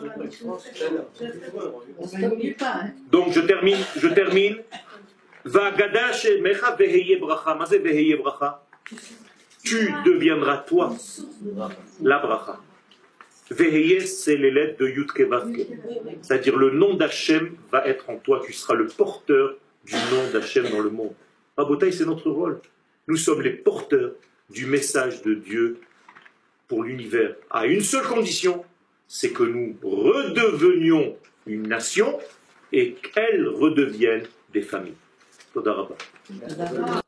donc je termine. Va'agada shemecha veheye bracha. Ma ze veheye bracha? Tu deviendras toi la bracha. Veheye, c'est les lettres de Yud Ke Vav Ke. C'est-à-dire le nom d'Hachem va être en toi. Tu seras le porteur du nom d'Hachem dans le monde. Rabotai, c'est notre rôle. Nous sommes les porteurs du message de Dieu pour l'univers. À une seule condition, c'est que nous redevenions une nation et qu'elles redeviennent des familles. Toda Rabba.